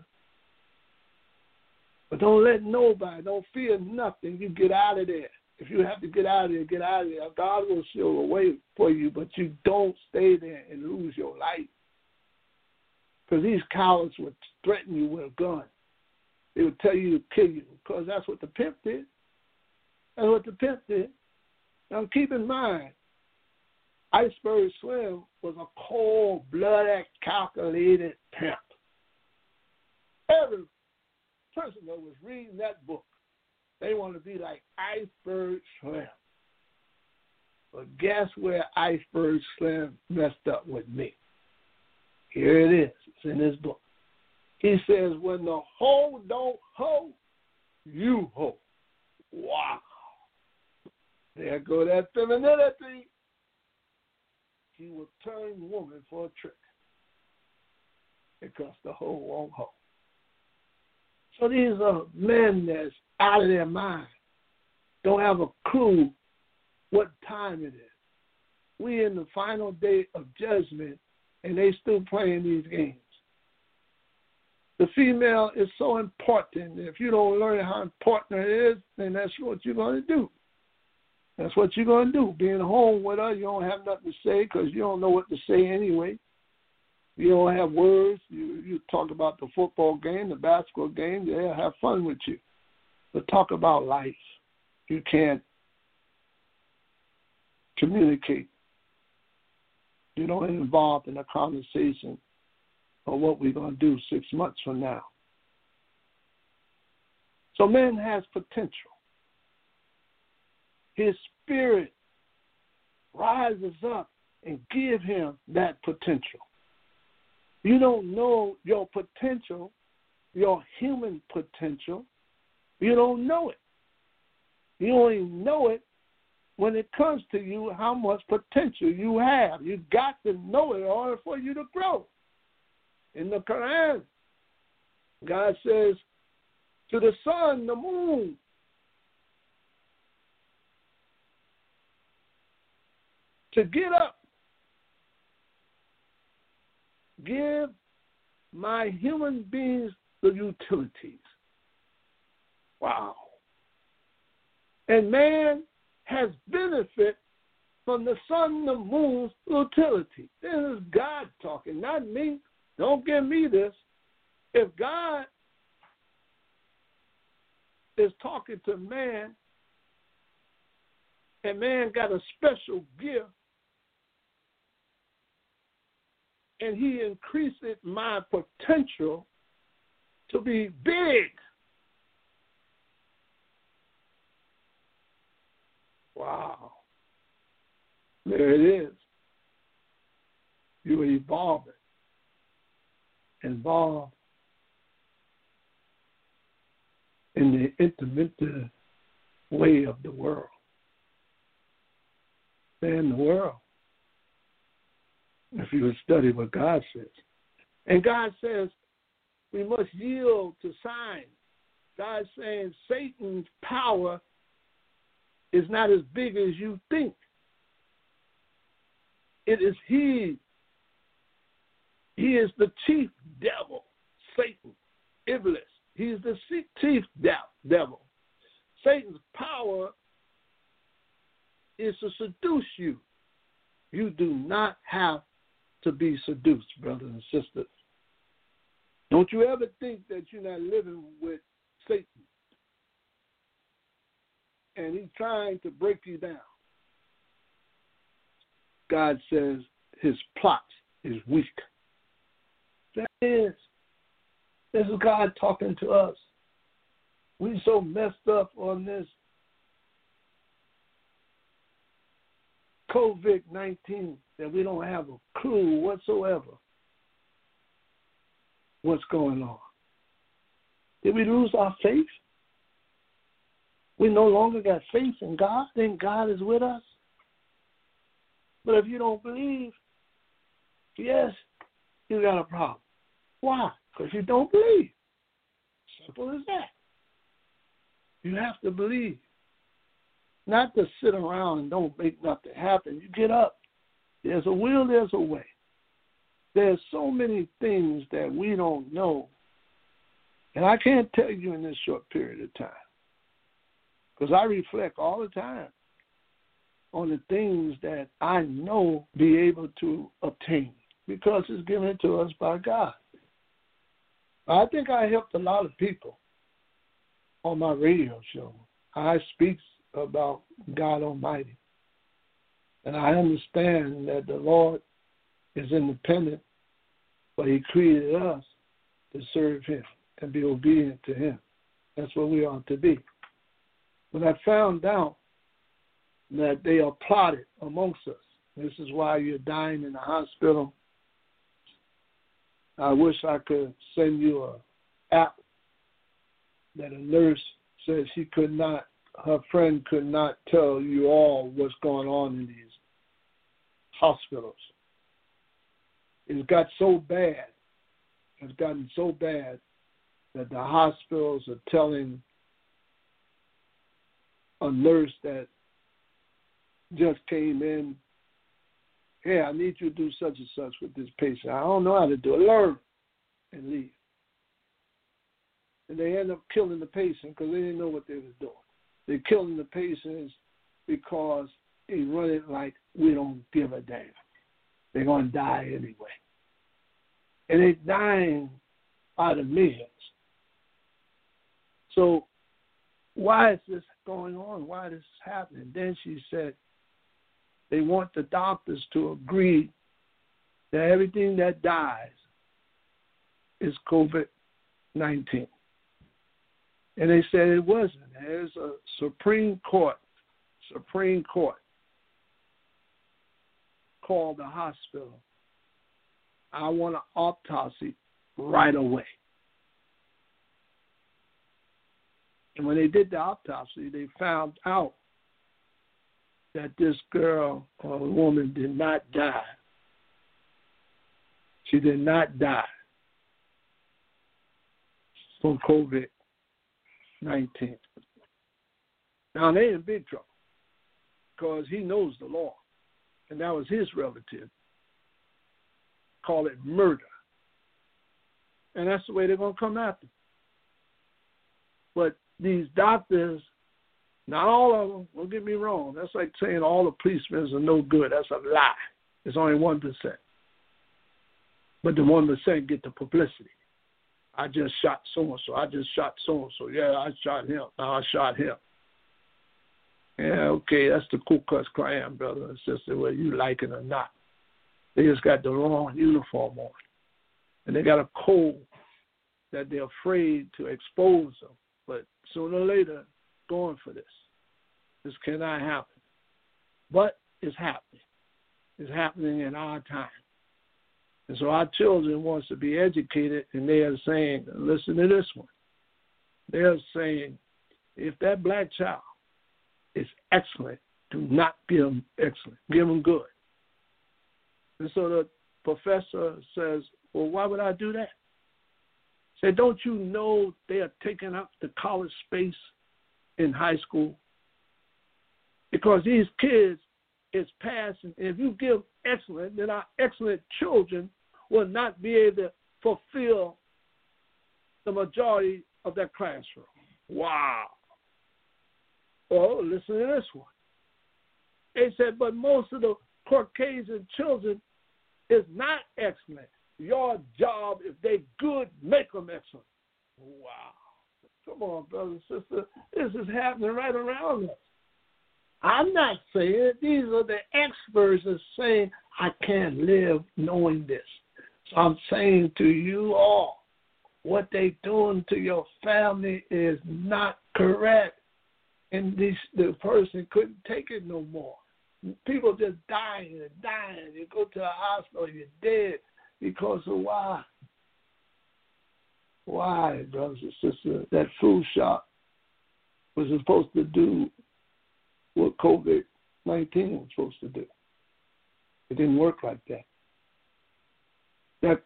But don't let nobody, don't fear nothing. You get out of there. If you have to get out of there, get out of there. God will show a way for you, but you don't stay there and lose your life. Because these cowards would threaten you with a gun. They would tell you to kill you because that's what the pimp did. That's what the pimp did. Now keep in mind, Iceberg Slim was a cold-blooded, calculated pimp. Every person that was reading that book, they want to be like Iceberg Slim. But guess where Iceberg Slim messed up with me? Here it is. It's in his book. He says, when the hoe don't hoe, you hoe. Wow. There go that femininity. He will turn woman for a trick because the hoe won't hoe. So these are men that's out of their mind, don't have a clue what time it is. We in the final day of judgment, and they still playing these games. The female is so important. If you don't learn how important it is, then that's what you're going to do. That's what you're going to do. Being home with her, you don't have nothing to say because you don't know what to say anyway. You don't have words. You talk about the football game, the basketball game. They'll have fun with you. But talk about life. You can't communicate. You're not involved in a conversation of what we're going to do 6 months from now. So man has potential. His spirit rises up and give him that potential. You don't know your potential, your human potential. You don't know it. You only know it when it comes to you how much potential you have. You got to know it in order for you to grow. In the Quran, God says to the sun, the moon, to get up, give my human beings the utilities. Wow. And man has benefit from the sun, the moon's utility. This is God talking, not me. Don't give me this. If God is talking to man, and man got a special gift, and he increases my potential to be big. Wow. There it is. You are evolving. Involved in the intimate way of the world. Stay in the world. If you would study what God says. And God says we must yield to signs. God's saying Satan's power is not as big as you think. It is he. He is the chief devil, Satan, Iblis. He is the chief devil. Satan's power is to seduce you. You do not have to be seduced, brothers and sisters. Don't you ever think that you're not living with Satan and he's trying to break you down. God says his plot is weak. That is. This is God talking to us. We so messed up on this COVID-19 that we don't have a clue whatsoever what's going on. Did we lose our faith? We no longer got faith in God, then God is with us. But if you don't believe, yes, you got a problem. Why? Because you don't believe. Simple as that. You have to believe. Not to sit around and don't make nothing happen. You get up. There's a will, there's a way. There's so many things that we don't know. And I can't tell you in this short period of time. Because I reflect all the time on the things that I know be able to obtain. Because it's given to us by God. I think I helped a lot of people on my radio show. I speak about God Almighty. And I understand that the Lord is independent, but he created us to serve him and be obedient to him. That's what we ought to be. But I found out that they are plotted amongst us. This is why you're dying in the hospital. I wish I could send you an app that a nurse said she could not, her friend could not tell you all what's going on in these hospitals. It's got so bad, it's gotten so bad that the hospitals are telling a nurse that just came in, hey, I need you to do such and such with this patient. I don't know how to do it. Learn and leave. And they end up killing the patient because they didn't know what they was doing. They're killing the patients because they run it like we don't give a damn. They're going to die anyway. And they're dying by the millions. So why is this going on? Why is this happening? Then she said they want the doctors to agree that everything that dies is COVID-19. And they said it wasn't. There's a Supreme Court called the hospital. I want an autopsy right away. And when they did the autopsy, they found out that this girl or woman did not die. She did not die from COVID-19. Now, they're in big trouble because he knows the law, and that was his relative. Call it murder. And that's the way they're going to come after him. But these doctors, not all of them, don't get me wrong, that's like saying all the policemen are no good. That's a lie. It's only 1%. But the 1% get the publicity. I just shot so-and-so. I just shot so-and-so. Yeah, I shot him. Now I shot him. Yeah, okay, that's the Ku Klux Klan, brother and sister, whether you like it or not. They just got the wrong uniform on. And they got a code that they're afraid to expose them. But sooner or later, going for this. This cannot happen. But it's happening. It's happening in our time. And so our children wants to be educated, and they are saying, listen to this one. They are saying, if that black child is excellent, do not give them excellent. Give them good. And so the professor says, well, why would I do that? Say, don't you know they are taking up the college space in high school? Because these kids is passing. If you give excellent, then our excellent children will not be able to fulfill the majority of that classroom. Wow. Well, listen to this one. They said, but most of the Caucasian children is not excellent. Your job, if they good, make them excellent. Wow. Come on, brothers and sisters. This is happening right around us. I'm not saying it. These are the experts that are saying, I can't live knowing this. So I'm saying to you all, what they doing to your family is not correct. And the person couldn't take it no more. People just dying and dying. You go to the hospital, you're dead because of why? Why, brothers and sisters? That flu shot was supposed to do what COVID-19 was supposed to do. It didn't work like that. That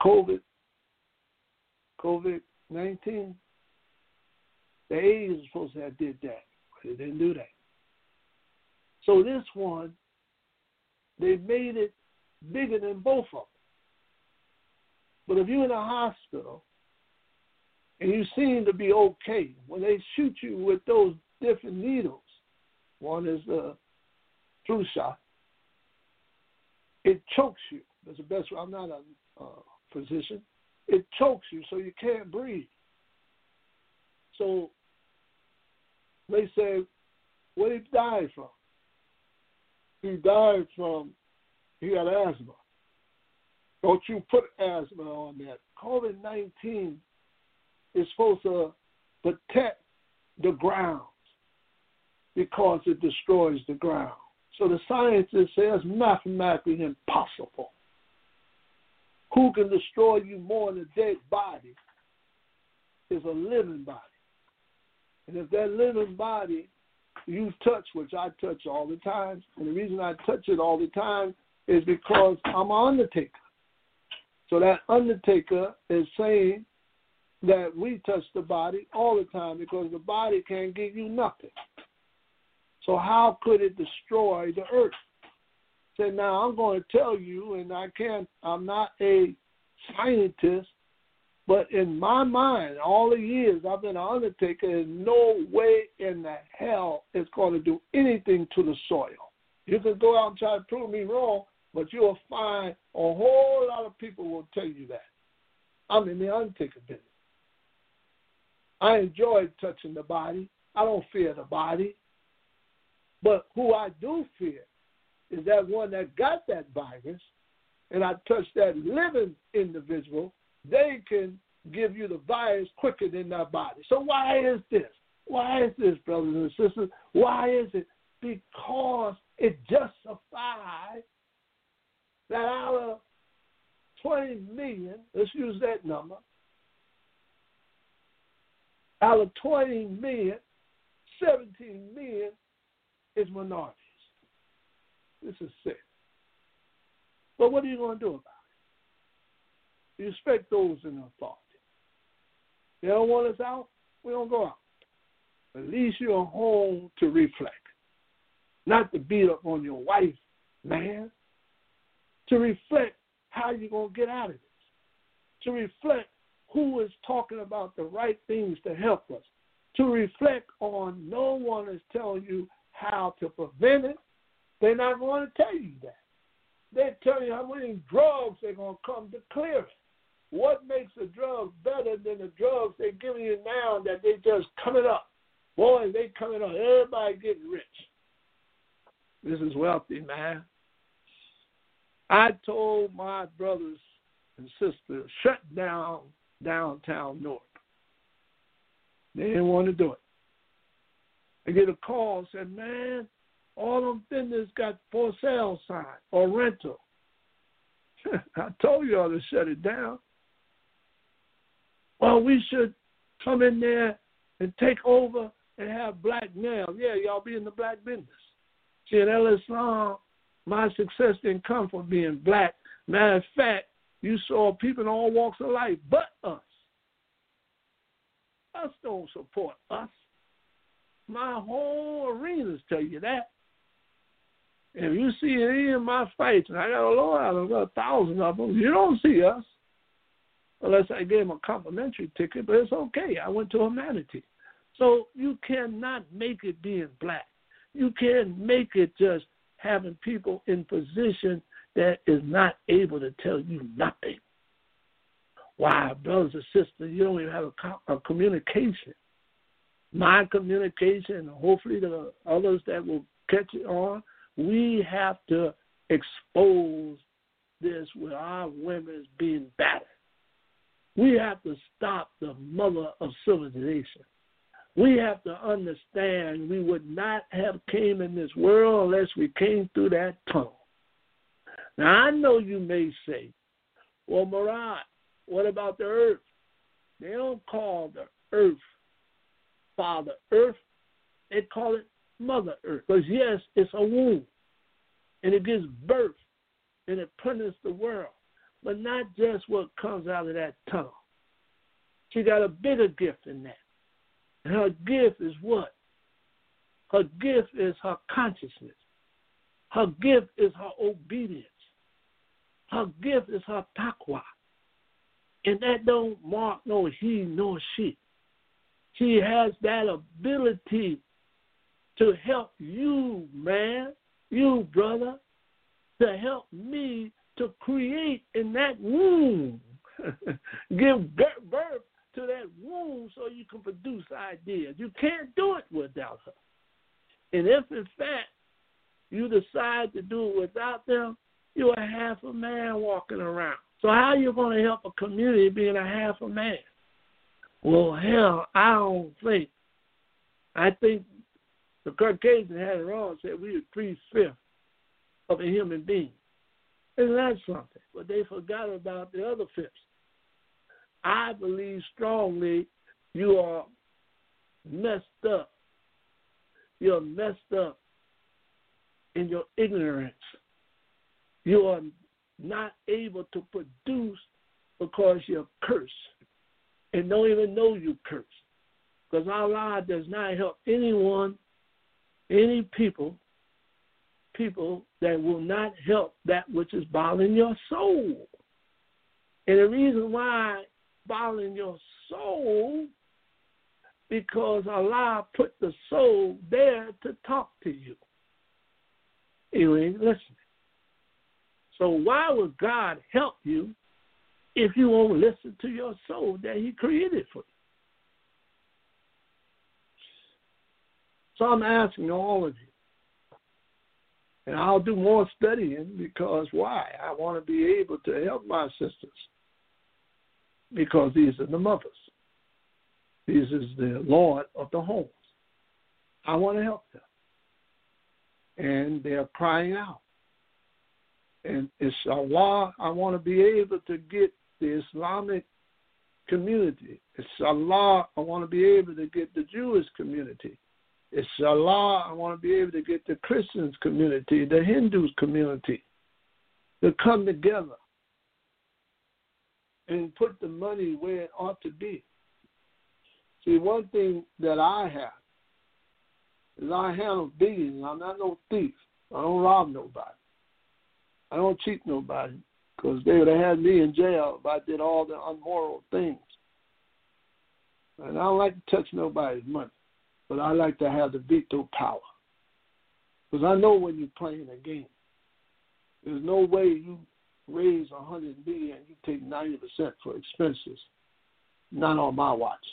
COVID-19, the AIDS was supposed to have did that, but it didn't do that. So this one, they made it bigger than both of them. But if you're in a hospital and you seem to be okay, when they shoot you with those different needles, one is the flu shot, it chokes you. That's the best way. I'm not a physician. It chokes you so you can't breathe. So they say, what did he die from? He died from, he had asthma. Don't you put asthma on that. COVID-19 is supposed to protect the ground because it destroys the ground. So the scientists say it's mathematically impossible. Who can destroy you more than a dead body is a living body. And if that living body you touch, which I touch all the time, and the reason I touch it all the time is because I'm an undertaker. So that undertaker is saying that we touch the body all the time because the body can't give you nothing. So how could it destroy the earth? Say, now I'm going to tell you, and I'm not a scientist, but in my mind, all the years I've been an undertaker, there's no way in the hell it's going to do anything to the soil. You can go out and try to prove me wrong, but you'll find a whole lot of people will tell you that. I'm in the undertaker business. I enjoy touching the body. I don't fear the body. But who I do fear is that one that got that virus, and I touch that living individual, they can give you the virus quicker than their body. So why is this? Why is this, brothers and sisters? Why is it? Because it justifies that out of 20 million, let's use that number, out of 20 million, 17 million is minorities. This is sick. But what are you going to do about it? You respect those in authority. They don't want us out, we don't go out. At least you're home to reflect. Not to beat up on your wife, man. To reflect how you're going to get out of this. To reflect who is talking about the right things to help us. To reflect on no one is telling you how to prevent it. They're not going to tell you that. They tell you how many drugs they're going to come to clear it. What makes the drugs better than the drugs they're giving you now that they just coming up? Boy, they coming up. Everybody getting rich. This is wealthy, man. I told my brothers and sisters, shut down downtown North. They didn't want to do it. I get a call and said, man, all them vendors got for sale sign or rental. I told y'all to shut it down. Well, we should come in there and take over and have black nails. Yeah, y'all be in the black business. See, in El Islam, my success didn't come from being black. Matter of fact, you saw people in all walks of life but us. Us don't support us. My whole arenas tell you that. If you see any of my fights, and I got a lot of them, got 1,000 of them, you don't see us. Unless I gave them a complimentary ticket, but it's okay. I went to Humanity. So you cannot make it being black. You can't make it just having people in position that is not able to tell you nothing. Why, brothers and sisters, you don't even have a communication. My communication, and hopefully the others that will catch it on, we have to expose this with our women being battered. We have to stop the mother of civilization. We have to understand we would not have came in this world unless we came through that tunnel. Now, I know you may say, well, Murad, what about the earth? They don't call the earth Father Earth. They call it Mother Earth. Because, yes, it's a womb, and it gives birth, and it punish the world. But not just what comes out of that tongue. She got a bigger gift than that. And her gift is what? Her gift is her consciousness. Her gift is her obedience. Her gift is her taqwa. And that don't mark no he nor she. She has that ability to help you, man, you, brother, to help me to create in that womb. Give birth to that womb so you can produce ideas. You can't do it without her. And if, in fact, you decide to do it without them, you're a half a man walking around. So how are you going to help a community being a half a man? Well, hell, I don't think. I think the Caucasian had it wrong, said we are 3/5 of a human being. Isn't that something? But they forgot about the other fifths. I believe strongly you are messed up. You're messed up in your ignorance. You are not able to produce because you're cursed and don't even know you cursed. Because Allah does not help anyone, any people that will not help that which is bothering your soul. And the reason why bothering your soul, because Allah put the soul there to talk to you. You ain't listening. So why would God help you if you won't listen to your soul that he created for you? So I'm asking all of you. And I'll do more studying because why? I want to be able to help my sisters because these are the mothers. These is the Lord of the homes. I want to help them. And they're crying out. And inshallah, I want to be able to get the Islamic community. Inshallah, I want to be able to get the Jewish community. Inshallah, I want to be able to get the Christians community, the Hindus community, to come together and put the money where it ought to be. See, one thing that I have is I handle billions. I'm not no thief. I don't rob nobody. I don't cheat nobody because they would have had me in jail if I did all the unmoral things. And I don't like to touch nobody's money, but I like to have the veto power because I know when you're playing a game. There's no way you raise $100 million and you take 90% for expenses. Not on my watch.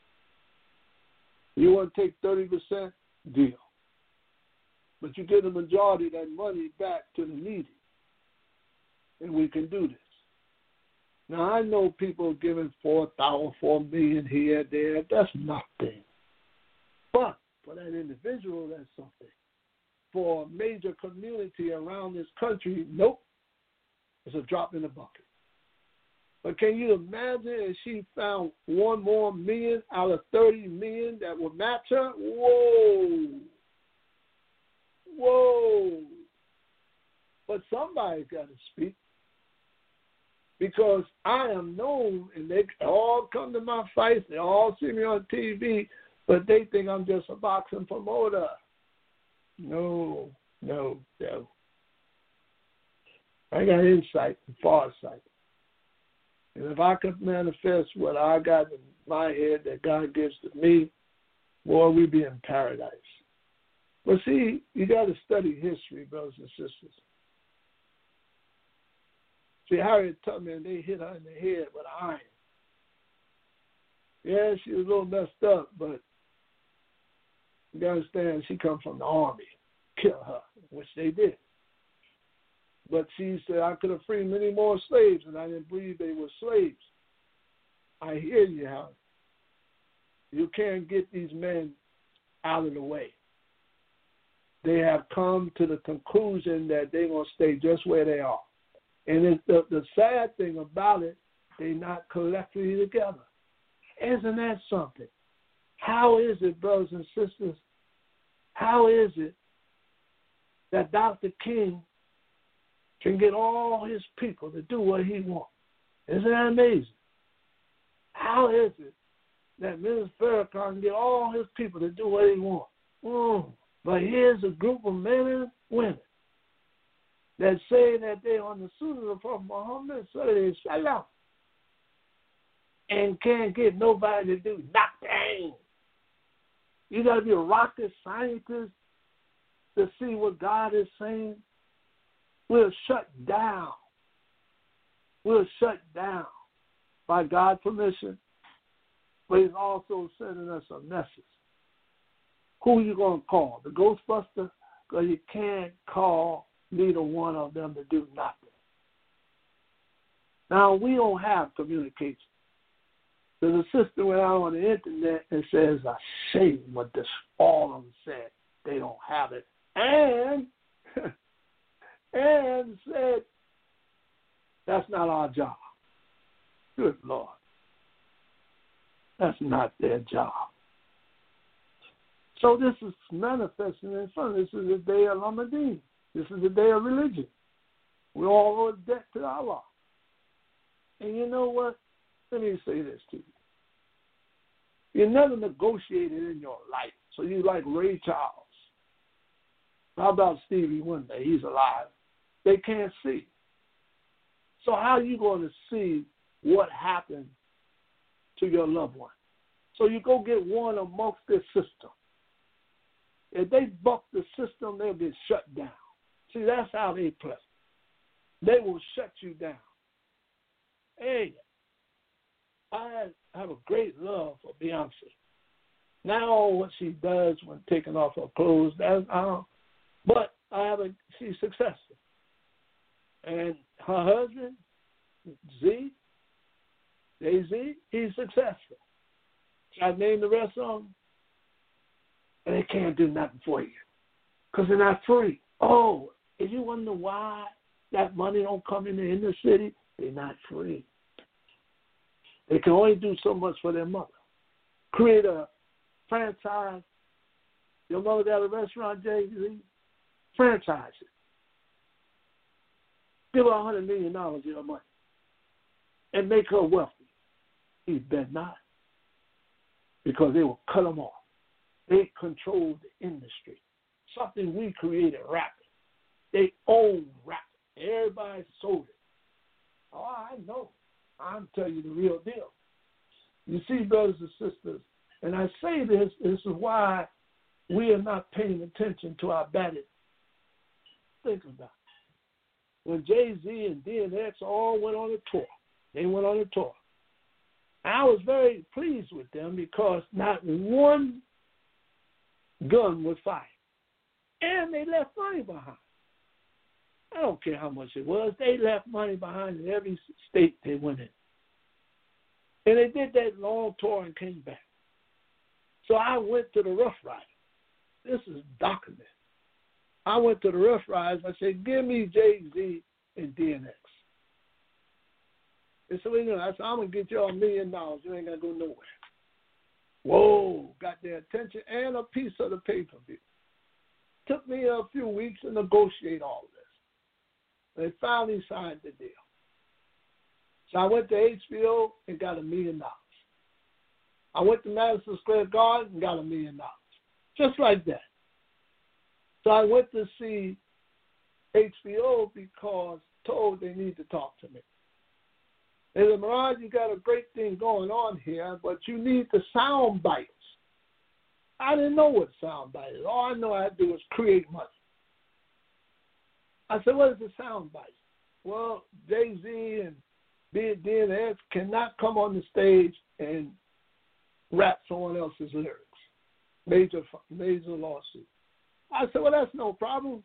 You want to take 30%? Deal. But you get the majority of that money back to the needy. and we can do this. Now, I know people giving $4 million here, there. That's nothing. But for that individual, that's something. For a major community around this country, nope. It's a drop in the bucket. But can you imagine if she found one more million out of 30 million that would match her? Whoa. Whoa. But somebody's got to speak. Because I am known, and they all come to my fights, they all see me on TV, but they think I'm just a boxing promoter. No. I got insight and foresight. And if I could manifest what I got in my head that God gives to me, boy, we'd be in paradise. But see, you got to study history, brothers and sisters. See, Harriet Tubman, they hit her in the head with an iron. Yeah, she was a little messed up, but you understand, she comes from the army. Kill her, which they did. But she said, I could have freed many more slaves, and I didn't believe they were slaves. I hear you, Howard. You can't get these men out of the way. They have come to the conclusion that they're going to stay just where they are. And it's the sad thing about it, they're not collectively together. Isn't that something? How is it, brothers and sisters, how is it that Dr. King can get all his people to do what he wants? Isn't that amazing? How is it that Mrs. Farrakhan can get all his people to do what he wants? But here's a group of men and women that say that they're on the Sunnah of Muhammad, so they salam, and can't get nobody to do nothing. You got to be a rocket scientist to see what God is saying. We're shut down. We're shut down by God's permission, but He's also sending us a message. Who are you going to call? The Ghostbuster? Because you can't call neither one of them to do nothing. Now, we don't have communication. There's a sister went out on the internet and says, I say what this all of them said. They don't have it. And said, that's not our job. Good Lord. That's not their job. So this is manifesting in front. This is the day of Ramadan. This is the day of religion. We all owe a debt to Allah. And you know what? Let me say this to you. You never negotiated in your life. So you like Ray Charles. How about Stevie Wonder? He's alive. They can't see. So how are you going to see what happened to your loved one? So you go get one amongst their system. If they buck the system, they'll get shut down. See, that's how they play. They will shut you down. Hey, I have a great love for Beyonce. Now what she does when taking off her clothes, but she's successful. And her husband, Jay-Z, he's successful. I named the rest of them, and they can't do nothing for you because they're not free. Oh, if you wonder why that money don't come in the inner city, they're not free. They can only do so much for their mother. Create a franchise. Your mother got a restaurant, Jay-Z, franchise it. Give her $100 million of your money and make her wealthy. He bet not, because they will cut them off. They control the industry. Something we created, rap. They own rap. Everybody sold it. Oh, I know. I'm telling you the real deal. You see, brothers and sisters, and I say this is why we are not paying attention to our baddest. Think about it. When Jay-Z and DMX all went on a tour, they went on a tour. I was very pleased with them because not one gun was fired. And they left money behind. I don't care how much it was. They left money behind in every state they went in. And they did that long tour and came back. So I went to the Rough Riders. This is documented. I went to the Rough Riders. I said, give me Jay-Z and DMX. They said, well, I said, I'm going to get you $1 million. You ain't going to go nowhere. Whoa, got their attention and a piece of the pay-per-view. Took me a few weeks to negotiate all this. They finally signed the deal. So I went to HBO and got $1 million. I went to Madison Square Garden and got $1 million. Just like that. So I went to see HBO because told they need to talk to me. They said, Mirage, you got a great thing going on here, but you need the sound bites. I didn't know what sound bite is. All I know I had to do was create money. I said, what is the sound bite? Well, Jay-Z and DMX cannot come on the stage and rap someone else's lyrics. Major lawsuit. I said, well, that's no problem.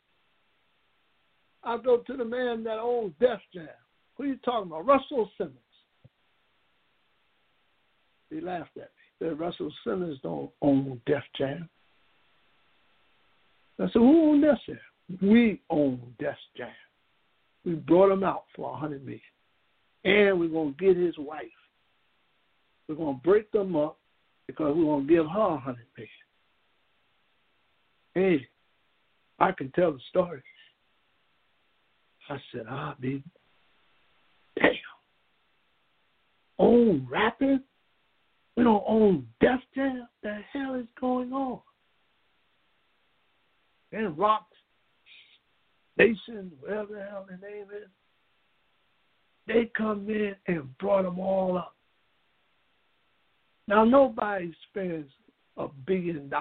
I'll go to the man that owns Def Jam. Who are you talking about? Russell Simmons. He laughed at me. He said, Russell Simmons don't own Def Jam. I said, who owns Def Jam? We own Def Jam. We brought him out for $100 million. And we're going to get his wife. We're going to break them up because we're going to give her $100 million. Hey, I can tell the story. I said, I'll be damn. Own rapping? We don't own Def Jam? The hell is going on? And Rock Nation, whatever the hell their name is, they come in and brought them all up. Now, nobody spends $1 billion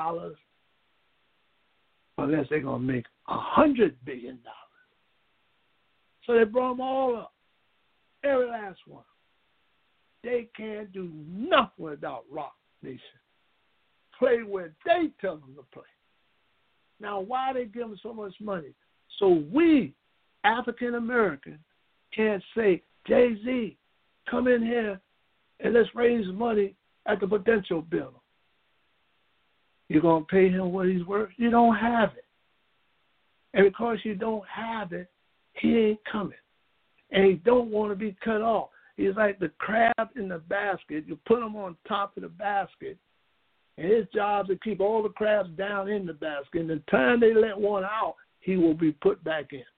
unless they're going to make $100 billion. So they brought them all up, every last one. They can't do nothing without Rock Nation. Play where they tell them to play. Now, why they give them so much money? So we, African Americans, can't say, Jay-Z, come in here and let's raise money at the Prudential Building. You're going to pay him what he's worth? You don't have it. And because you don't have it, he ain't coming. And he don't want to be cut off. He's like the crab in the basket. You put him on top of the basket, and his job is to keep all the crabs down in the basket. And the time they let one out, he will be put back in.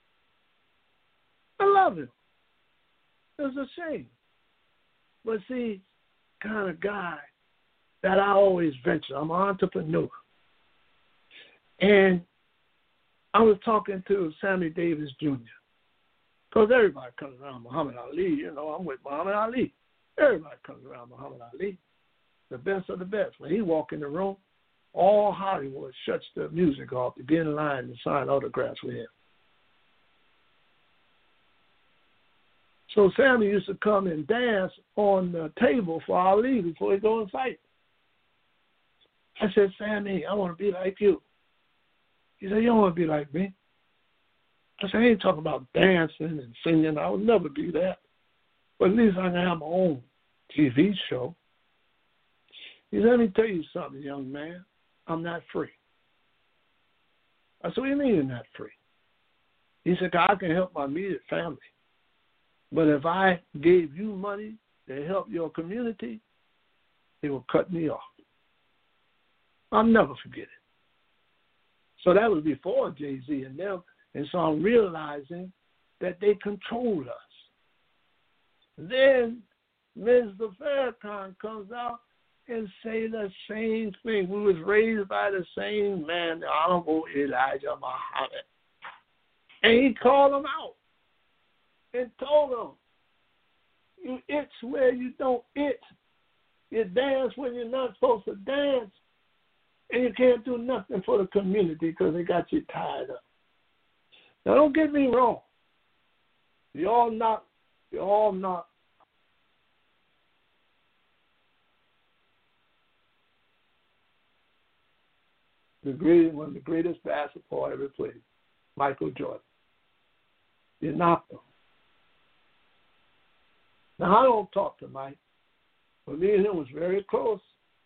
I love him. It's a shame. But see, kind of guy that I always venture. I'm an entrepreneur. And I was talking to Sammy Davis Jr. Because everybody comes around Muhammad Ali. You know, I'm with Muhammad Ali. Everybody comes around Muhammad Ali. The best of the best. When he walk in the room, all Hollywood shuts the music off to get in line and sign autographs with him. So Sammy used to come and dance on the table for Ali before he go and fight. I said, Sammy, I want to be like you. He said, you don't want to be like me. I said, I ain't talking about dancing and singing. I would never do that. But at least I can have my own TV show. He said, let me tell you something, young man. I'm not free. I said, what do you mean you're not free? He said, I can help my immediate family. But if I gave you money to help your community, they will cut me off. I'll never forget it. So that was before Jay-Z and them. And so I'm realizing that they control us. Then Mr. Farrakhan comes out and say the same thing. We was raised by the same man, the Honorable Elijah Muhammad. And he called them out and told them, you itch where you don't itch. You dance when you're not supposed to dance. And you can't do nothing for the community because they got you tied up. Now, don't get me wrong. You're all not one of the greatest basketball ever played, Michael Jordan. You knocked him. Now, I don't talk to Mike, but me and him was very close.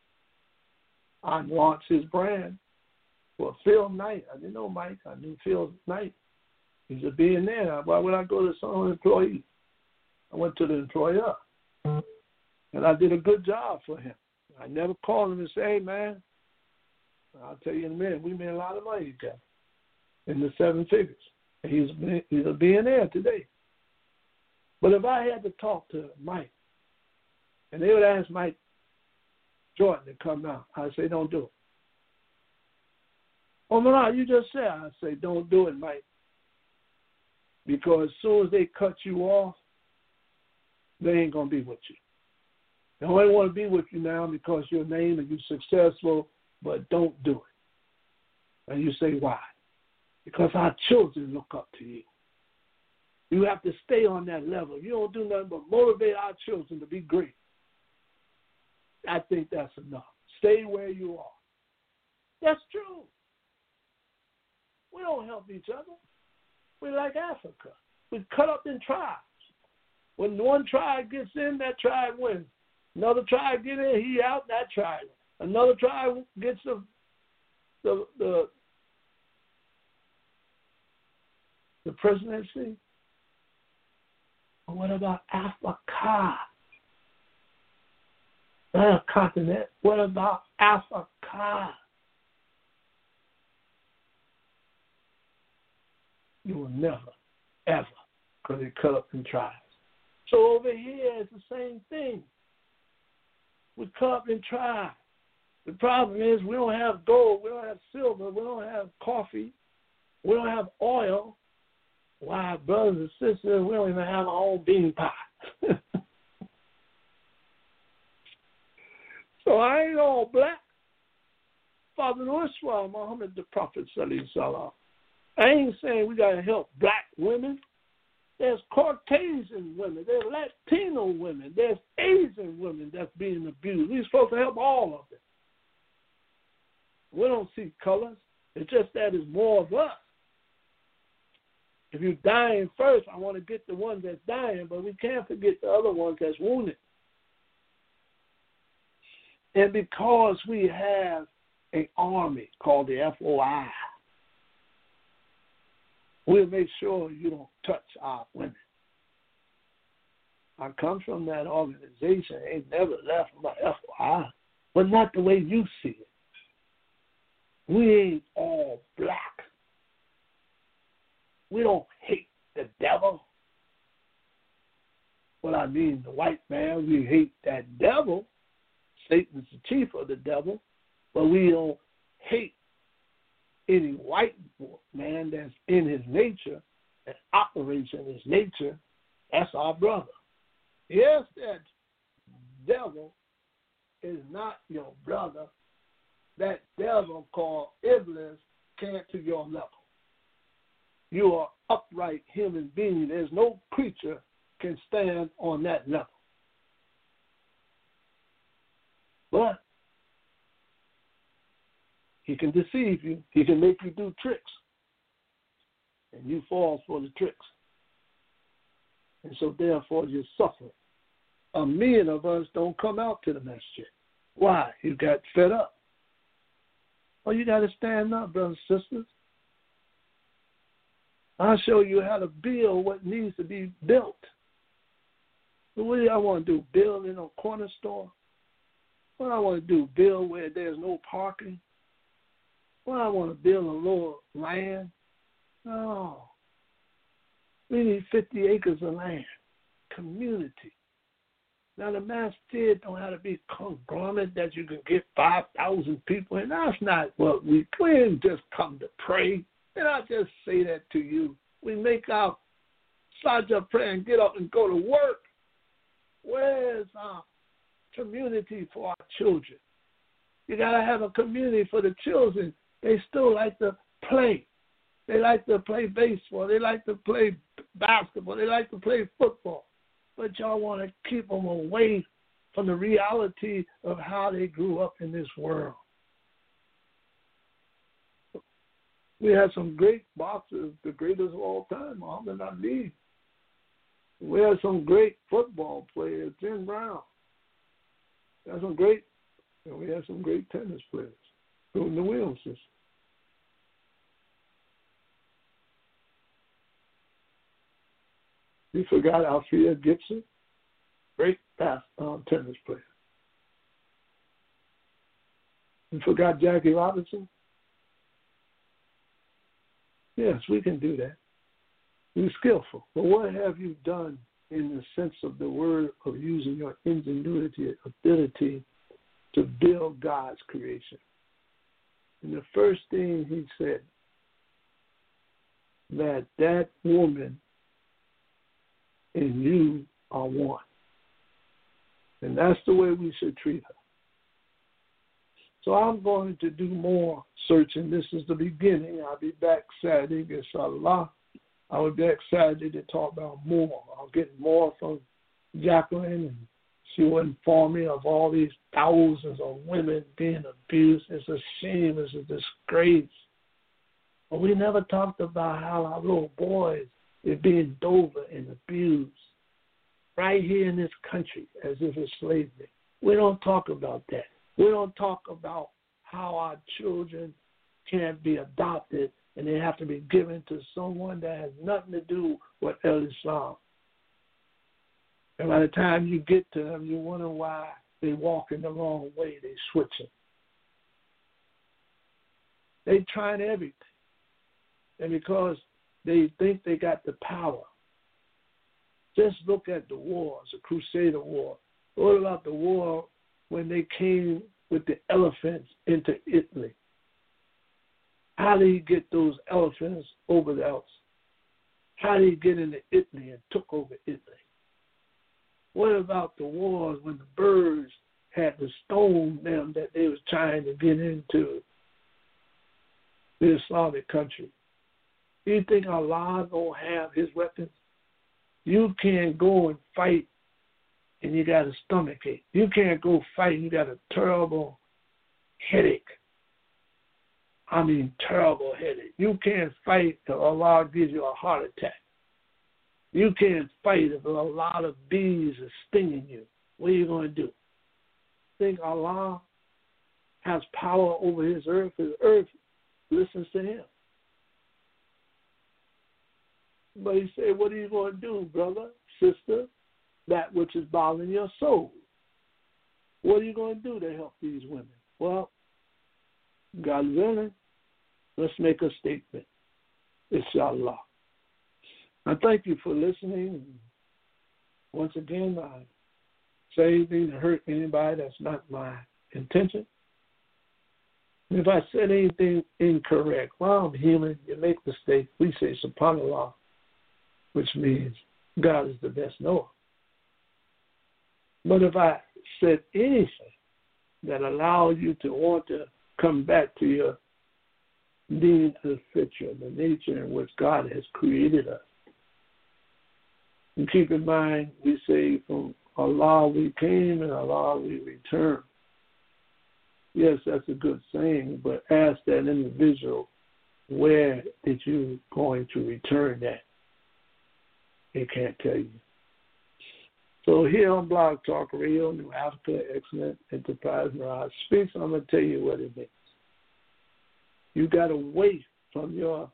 I launched his brand for Phil Knight. I didn't know Mike. I knew Phil Knight. He's a billionaire. Why would I go to some employee? I went to the employer. And I did a good job for him. I never called him and say, hey, man, I'll tell you in a minute, we made a lot of money together in the 7 figures. And he's a billionaire today. But if I had to talk to Mike, and they would ask Mike Jordan to come down, I'd say, don't do it. Oh, no, you just said. I'd say, don't do it, Mike. Because as soon as they cut you off, they ain't going to be with you. They only want to be with you now because your name and you're successful, but don't do it. And you say, why? Because our children look up to you. You have to stay on that level. You don't do nothing but motivate our children to be great. I think that's enough. Stay where you are. That's true. We don't help each other. We're like Africa. We cut up in tribes. When one tribe gets in, that tribe wins. Another tribe gets in, he out, that tribe. Another tribe gets the presidency. But what about Africa? Not a continent. What about Africa? You will never, ever, because they cut up in tribes. So over here, it's the same thing. We cut up in tribes. The problem is we don't have gold, we don't have silver, we don't have coffee, we don't have oil. Why, brothers and sisters, we don't even have our own bean pie. So I ain't all black. Father Nuswa Muhammad, the Prophet Sallallahu Alaihi Wasallam. I ain't saying we got to help black women. There's Caucasian women. There's Latino women. There's Asian women that's being abused. We're supposed to help all of them. We don't see colors. It's just that there's more of us. If you're dying first, I want to get the one that's dying, but we can't forget the other ones that's wounded. And because we have an army called the FOI, we'll make sure you don't touch our women. I come from that organization. Ain't never left my FOI, but not the way you see it. We ain't all black. We don't hate the devil. What I mean, the white man, we hate that devil. Satan's the chief of the devil, but we don't hate any white man that's in his nature, that operates in his nature. That's our brother. Yes, that devil is not your brother. That devil called Iblis can't to your level. You are upright human being. There's no creature can stand on that level. But he can deceive you. He can make you do tricks. And you fall for the tricks. And so therefore you suffer. 1 million of us don't come out to the masjid. Why? You got fed up. Well, you got to stand up, brothers and sisters. I'll show you how to build what needs to be built. So what do y'all want to do? Build in a corner store? What I want to do? Build where there's no parking? What I want to build a little land? No. We need 50 acres of land. Community. Now the masjid don't have to be conglomerate that you can get 5,000 people in. That's not what we didn't just come to pray. And I just say that to you. We make our Sajah prayer and get up and go to work. Where's our community for our children? You got to have a community for the children. They still like to play. They like to play baseball. They like to play basketball. They like to play football. But y'all want to keep them away from the reality of how they grew up in this world. We had some great boxers, the greatest of all time, Muhammad Ali. We had some great football players, Jim Brown. We had some great tennis players from the Williams system. We forgot Althea Gibson, great tennis player. We forgot Jackie Robinson. Yes, we can do that. You're skillful. But what have you done in the sense of the word of using your ingenuity, ability to build God's creation? And the first thing he said, that woman and you are one. And that's the way we should treat her. So I'm going to do more searching. This is the beginning. I'll be back Saturday, inshallah. I will be excited to talk about more. I'll get more from Jacqueline, and she will inform me of all these thousands of women being abused. It's a shame. It's a disgrace. But we never talked about how our little boys are being dove and abused right here in this country as if it's slavery. We don't talk about that. We don't talk about how our children can't be adopted and they have to be given to someone that has nothing to do with Islam. And by the time you get to them, you wonder why they walk in the wrong way. They switching. They trying everything. And because they think they got the power. Just look at the wars, the Crusader War. What about the war when they came with the elephants into Italy? How did he get those elephants over the Alps? How did he get into Italy and took over Italy? What about the wars when the birds had to stone them that they was trying to get into the Islamic country? Do you think Allah don't have his weapons? You can't go and fight and you got a stomachache. You can't go fight and you got a terrible headache. I mean, terrible headache. You can't fight if Allah gives you a heart attack. You can't fight if a lot of bees are stinging you. What are you going to do? Think Allah has power over his earth? His earth listens to him. But he said, what are you going to do, brother, sister? That which is bothering your soul. What are you going to do to help these women? Well, God willing, let's make a statement. Inshallah. I thank you for listening. Once again, I say anything to hurt anybody. That's not my intention. And if I said anything incorrect, well, I'm human. You make mistakes. We say subhanallah, which means God is the best knower. But if I said anything that allows you to want to come back to your being the fitture, the nature in which God has created us. And keep in mind, we say from Allah we came and Allah we return. Yes, that's a good saying, but ask that individual, where did you going to return that? They can't tell you. So here on Blog Talk Radio, New Africa Excellent Enterprise Mirage Speaks, I'm going to tell you what it means. You got away from your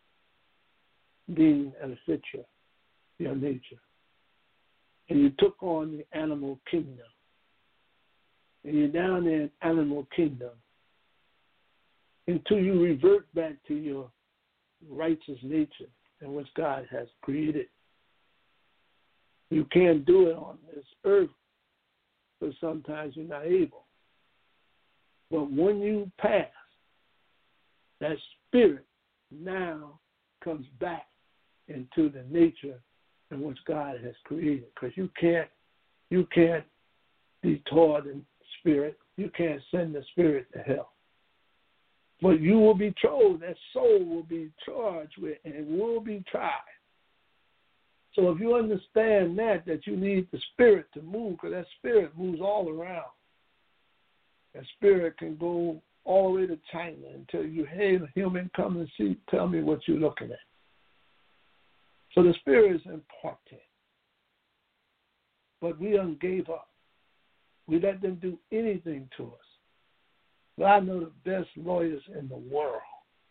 being and fitture, your nature. And you took on the animal kingdom. And you're down there in animal kingdom until you revert back to your righteous nature in which God has created. You can't do it on this earth, but sometimes you're not able. But when you pass, that spirit now comes back into the nature in which God has created. Because you can't detour the spirit. You can't send the spirit to hell. But you will be told, that soul will be charged with and will be tried. So if you understand that you need the spirit to move, because that spirit moves all around. That spirit can go all the way to China until you hear a human come and see, tell me what you're looking at. So the spirit is important. But we done gave up. We let them do anything to us. But I know the best lawyers in the world.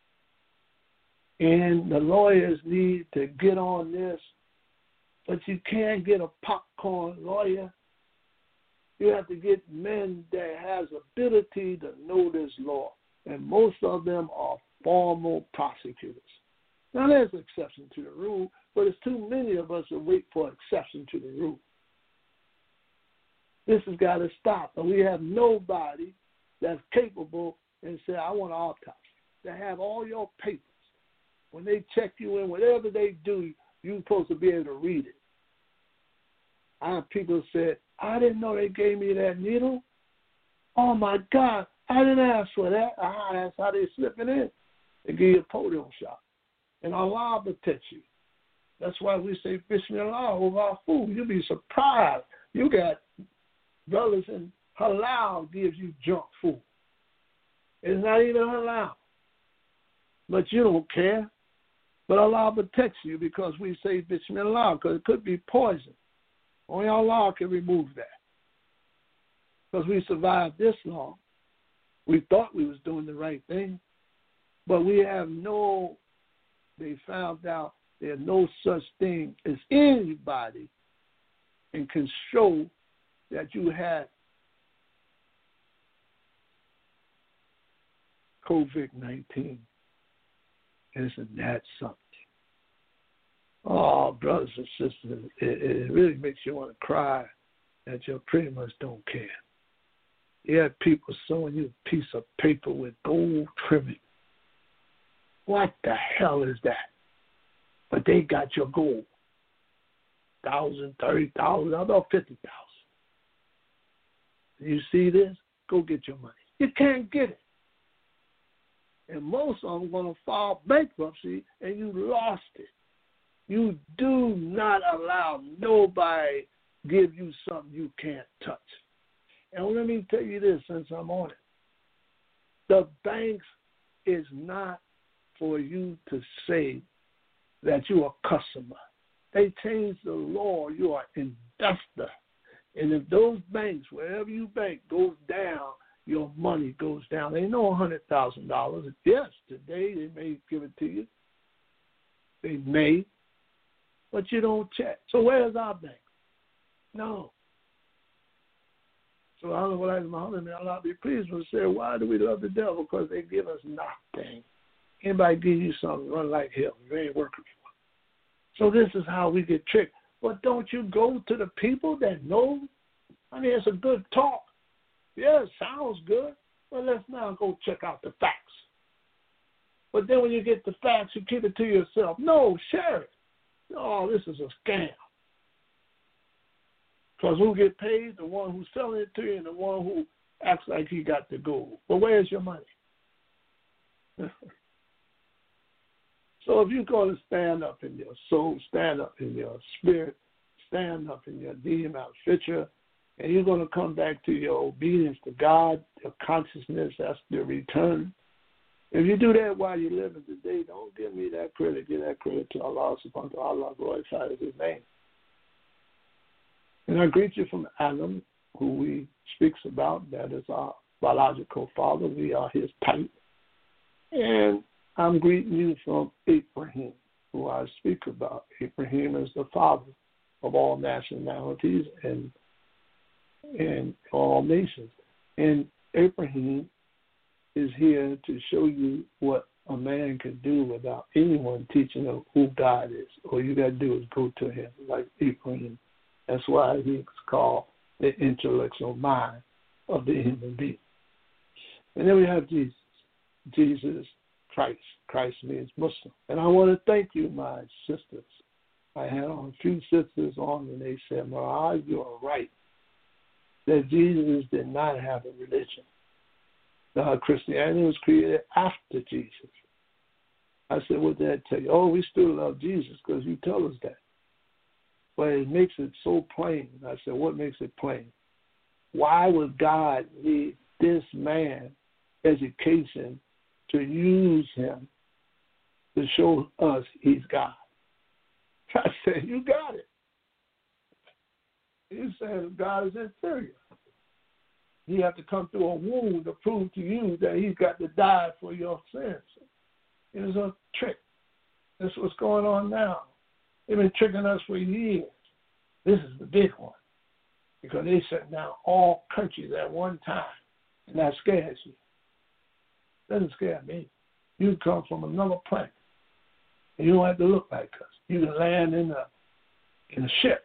And the lawyers need to get on this. But you can't get a popcorn lawyer. You have to get men that has ability to know this law. And most of them are formal prosecutors. Now, there's an exception to the rule, but it's too many of us that wait for an exception to the rule. This has got to stop. And we have nobody that's capable and say, I want an autopsy. They have all your papers. When they check you in, whatever they do, you're supposed to be able to read it. I have people said, I didn't know they gave me that needle. Oh, my God, I didn't ask for that. I asked how they slip it in. They give you a polio shot. And Allah protects you. That's why we say Bismillah over our food. You'll be surprised. You got brothers in halal gives you junk food. It's not even halal. But you don't care. But Allah protects you because we say Bismillah, because it could be poison. Only Allah can remove that. Because we survived this long. We thought we was doing the right thing. But we have they found out there's no such thing as anybody and can show that you had COVID-19. Isn't that something? Oh, brothers and sisters, it really makes you want to cry that you pretty much don't care. You have people sewing you a piece of paper with gold trimming. What the hell is that? But they got your gold. 1,000, 30,000, about 50,000. You see this? Go get your money. You can't get it. And most of them are going to file bankruptcy, and you lost it. You do not allow nobody give you something you can't touch. And let me tell you this, since I'm on it. The banks is not for you to say that you're a customer. They changed the law. You are an investor. And if those banks, wherever you bank, goes down, your money goes down. They know $100,000. Yes, today they may give it to you. They may. But you don't check. So where's our bank? No. So I don't know what I Muhammad, may Allah be pleased with, say, why do we love the devil? Because they give us nothing. Anybody give you something, run like hell. You ain't working for it. So this is how we get tricked. But don't you go to the people that know? I mean, it's a good talk. Yeah, it sounds good. But let's now go check out the facts. But then when you get the facts, you keep it to yourself. No, share it. Oh, this is a scam. Because who get paid? The one who's selling it to you and the one who acts like he got the gold. But where's your money? So if you're going to stand up in your soul, stand up in your spirit, stand up in your deen, al fitra, and you're going to come back to your obedience to God, your consciousness, that's the return. If you do that while you're living today, don't give me that credit. Give that credit to Allah subhanahu wa ta'ala, glorify His name. And I greet you from Adam, who we speaks about. That is our biological father. We are his type. And I'm greeting you from Abraham, who I speak about. Abraham is the father of all nationalities and all nations. And Abraham is here to show you what a man can do without anyone teaching him who God is. All you got to do is go to him, like Abraham. That's why he's called the intellectual mind of the human being. And then we have Jesus. Jesus Christ. Christ means Muslim. And I want to thank you, my sisters. I had a few sisters on and they said, Miraj, you are right. That Jesus did not have a religion. Christianity was created after Jesus. I said, what did that tell you? Oh, we still love Jesus because you tell us that. But it makes it so plain. I said, what makes it plain? Why would God need this man education to use him to show us he's God. I said, you got it. You said God is inferior. You have to come through a wound to prove to you that he's got to die for your sins. It was a trick. That's what's going on now. They've been tricking us for years. This is the big one. Because they shut down all countries at one time. And that scares you. Doesn't scare me. You come from another planet. And you don't have to look like us. You can land in a ship.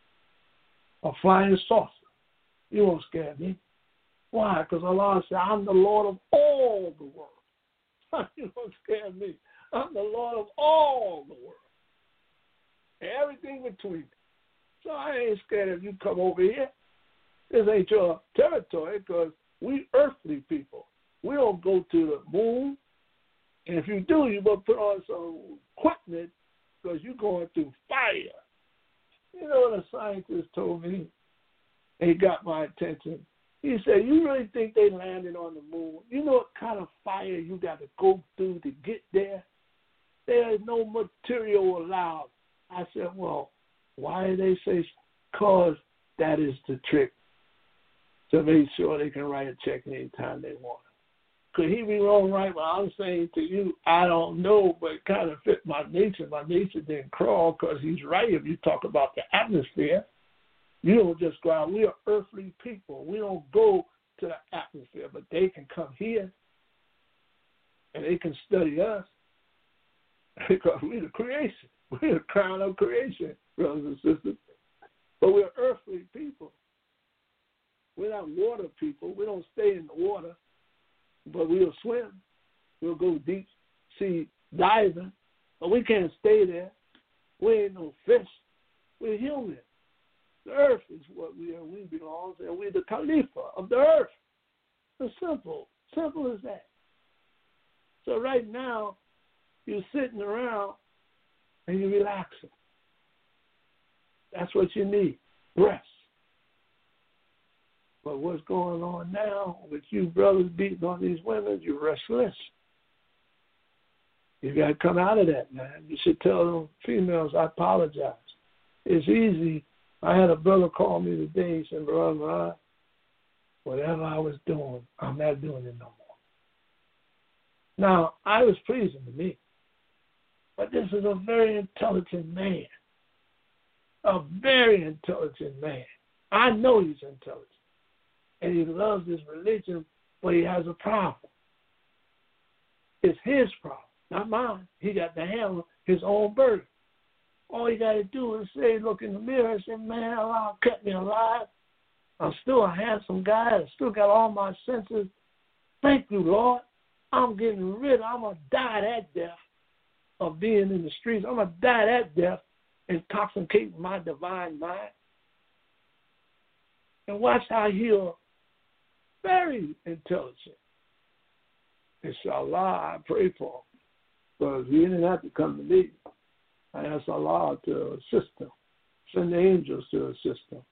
A flying saucer. You won't scare me. Why? Because Allah said, I'm the Lord of all the world. You don't scare me. I'm the Lord of all the world. And everything between. So I ain't scared if you come over here. This ain't your territory because we earthly people. We don't go to the moon. And if you do, you better put on some equipment because you're going through fire. You know what a scientist told me? And he got my attention. He said, you really think they landed on the moon? You know what kind of fire you got to go through to get there? There is no material allowed. I said, well, why do they say? Because that is the trick to make sure they can write a check anytime they want. Could he be wrong, right? Well, I'm saying to you, I don't know, but it kind of fit my nature. My nature didn't crawl because he's right if you talk about the atmosphere. You don't just go out. We are earthly people. We don't go to the atmosphere, but they can come here and they can study us because we're the creation. We're the crown of creation, brothers and sisters. But we're earthly people. We're not water people. We don't stay in the water, but we'll swim. We'll go deep sea diving, but we can't stay there. We ain't no fish. We're human. The earth is what we are. We belong, and we're the Khalifa of the earth. It's simple. Simple as that. So right now, you're sitting around and you're relaxing. That's what you need, rest. But what's going on now with you brothers beating on these women, you're restless. You got to come out of that, man. You should tell them females, I apologize. It's easy. I had a brother call me today. He said, Brother, whatever I was doing, I'm not doing it no more. Now, I was pleasing to me. But this is a very intelligent man. A very intelligent man. I know he's intelligent. And he loves his religion, but he has a problem. It's his problem, not mine. He got to handle his own burden. All you got to do is say, look in the mirror and say, man, Allah kept me alive. I'm still a handsome guy. I still got all my senses. Thank you, Lord. I'm going to die that death of being in the streets. I'm going to die that death intoxicating my divine mind. And watch how he'll very intelligent. Inshallah, I pray for him. Because he didn't have to come to me. I asked Allah to assist him. Send the angels to assist him.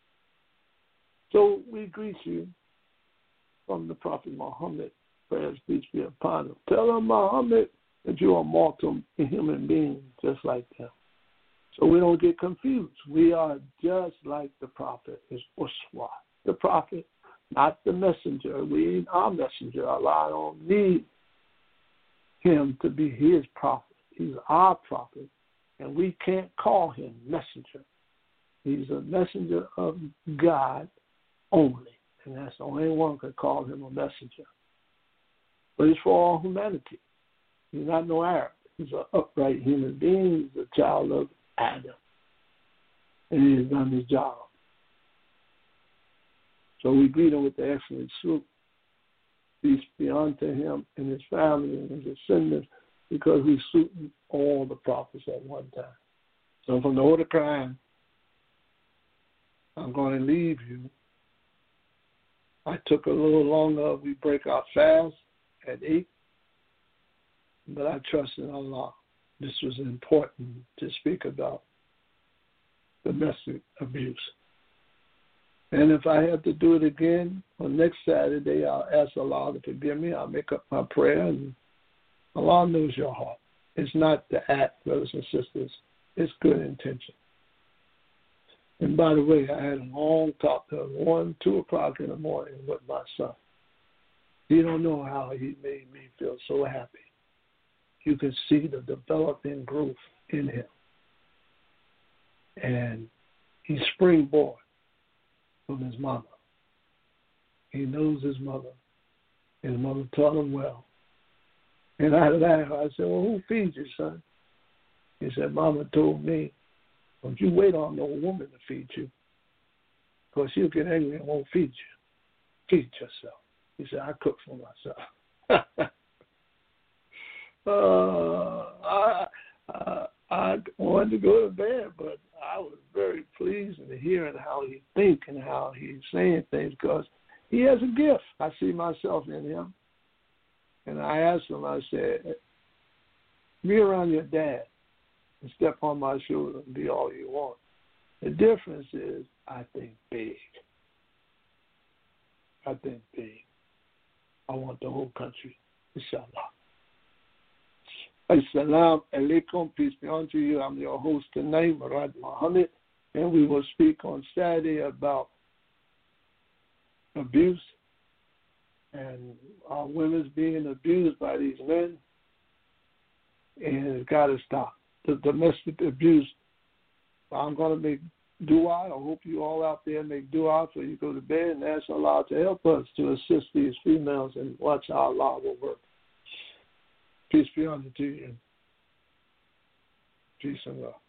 So we greet you from the Prophet Muhammad. Prayers, peace be upon him. Tell him, Muhammad, that you are mortal human beings just like them. So we don't get confused. We are just like the Prophet is Uswa. The Prophet, not the messenger. We ain't our messenger. Allah don't need him to be his prophet. He's our prophet, and we can't call him messenger. He's a messenger of God only, and that's the only one who can call him a messenger. But it's for all humanity. He's not no Arab. He's an upright human being. He's a child of Adam, and he has done his job. So we greet him with the excellent salute. Peace be unto him and his family and his descendants, because we salute all the prophets at one time. So from the order of Quran, I'm going to leave you. I took a little longer. We break our fast at 8, but I trust in Allah. This was important to speak about domestic abuse. And if I have to do it again on next Saturday, I'll ask Allah to forgive me. I'll make up my prayer, and Allah knows your heart. It's not the act, brothers and sisters. It's good intention. And by the way, I had a long talk to 1, 2 o'clock in the morning with my son. You don't know how he made me feel so happy. You can see the developing growth in him. And he's springboard from his mama. He knows his mother. His mother taught him well. And I laughed. I said, well, who feeds you, son? He said, Mama told me, don't you wait on no woman to feed you, because she'll get angry and won't feed you. Feed yourself. He said, I cook for myself. I wanted to go to bed, but I was very pleased in hearing how he thinks and how he's saying things, because he has a gift. I see myself in him. And I asked him, I said, be around your dad and step on my shoulder and be all you want. The difference is I think big. I think big. I want the whole country. Inshallah. Assalamu alaikum. Peace be unto you. I'm your host tonight, Murad Muhammad, and we will speak on Saturday about abuse and our women's being abused by these men, and it's got to stop. The domestic abuse. I'm going to make dua. I hope you all out there make dua before you go to bed and ask Allah to help us to assist these females and watch how Allah will work. Peace be unto you. Peace and love.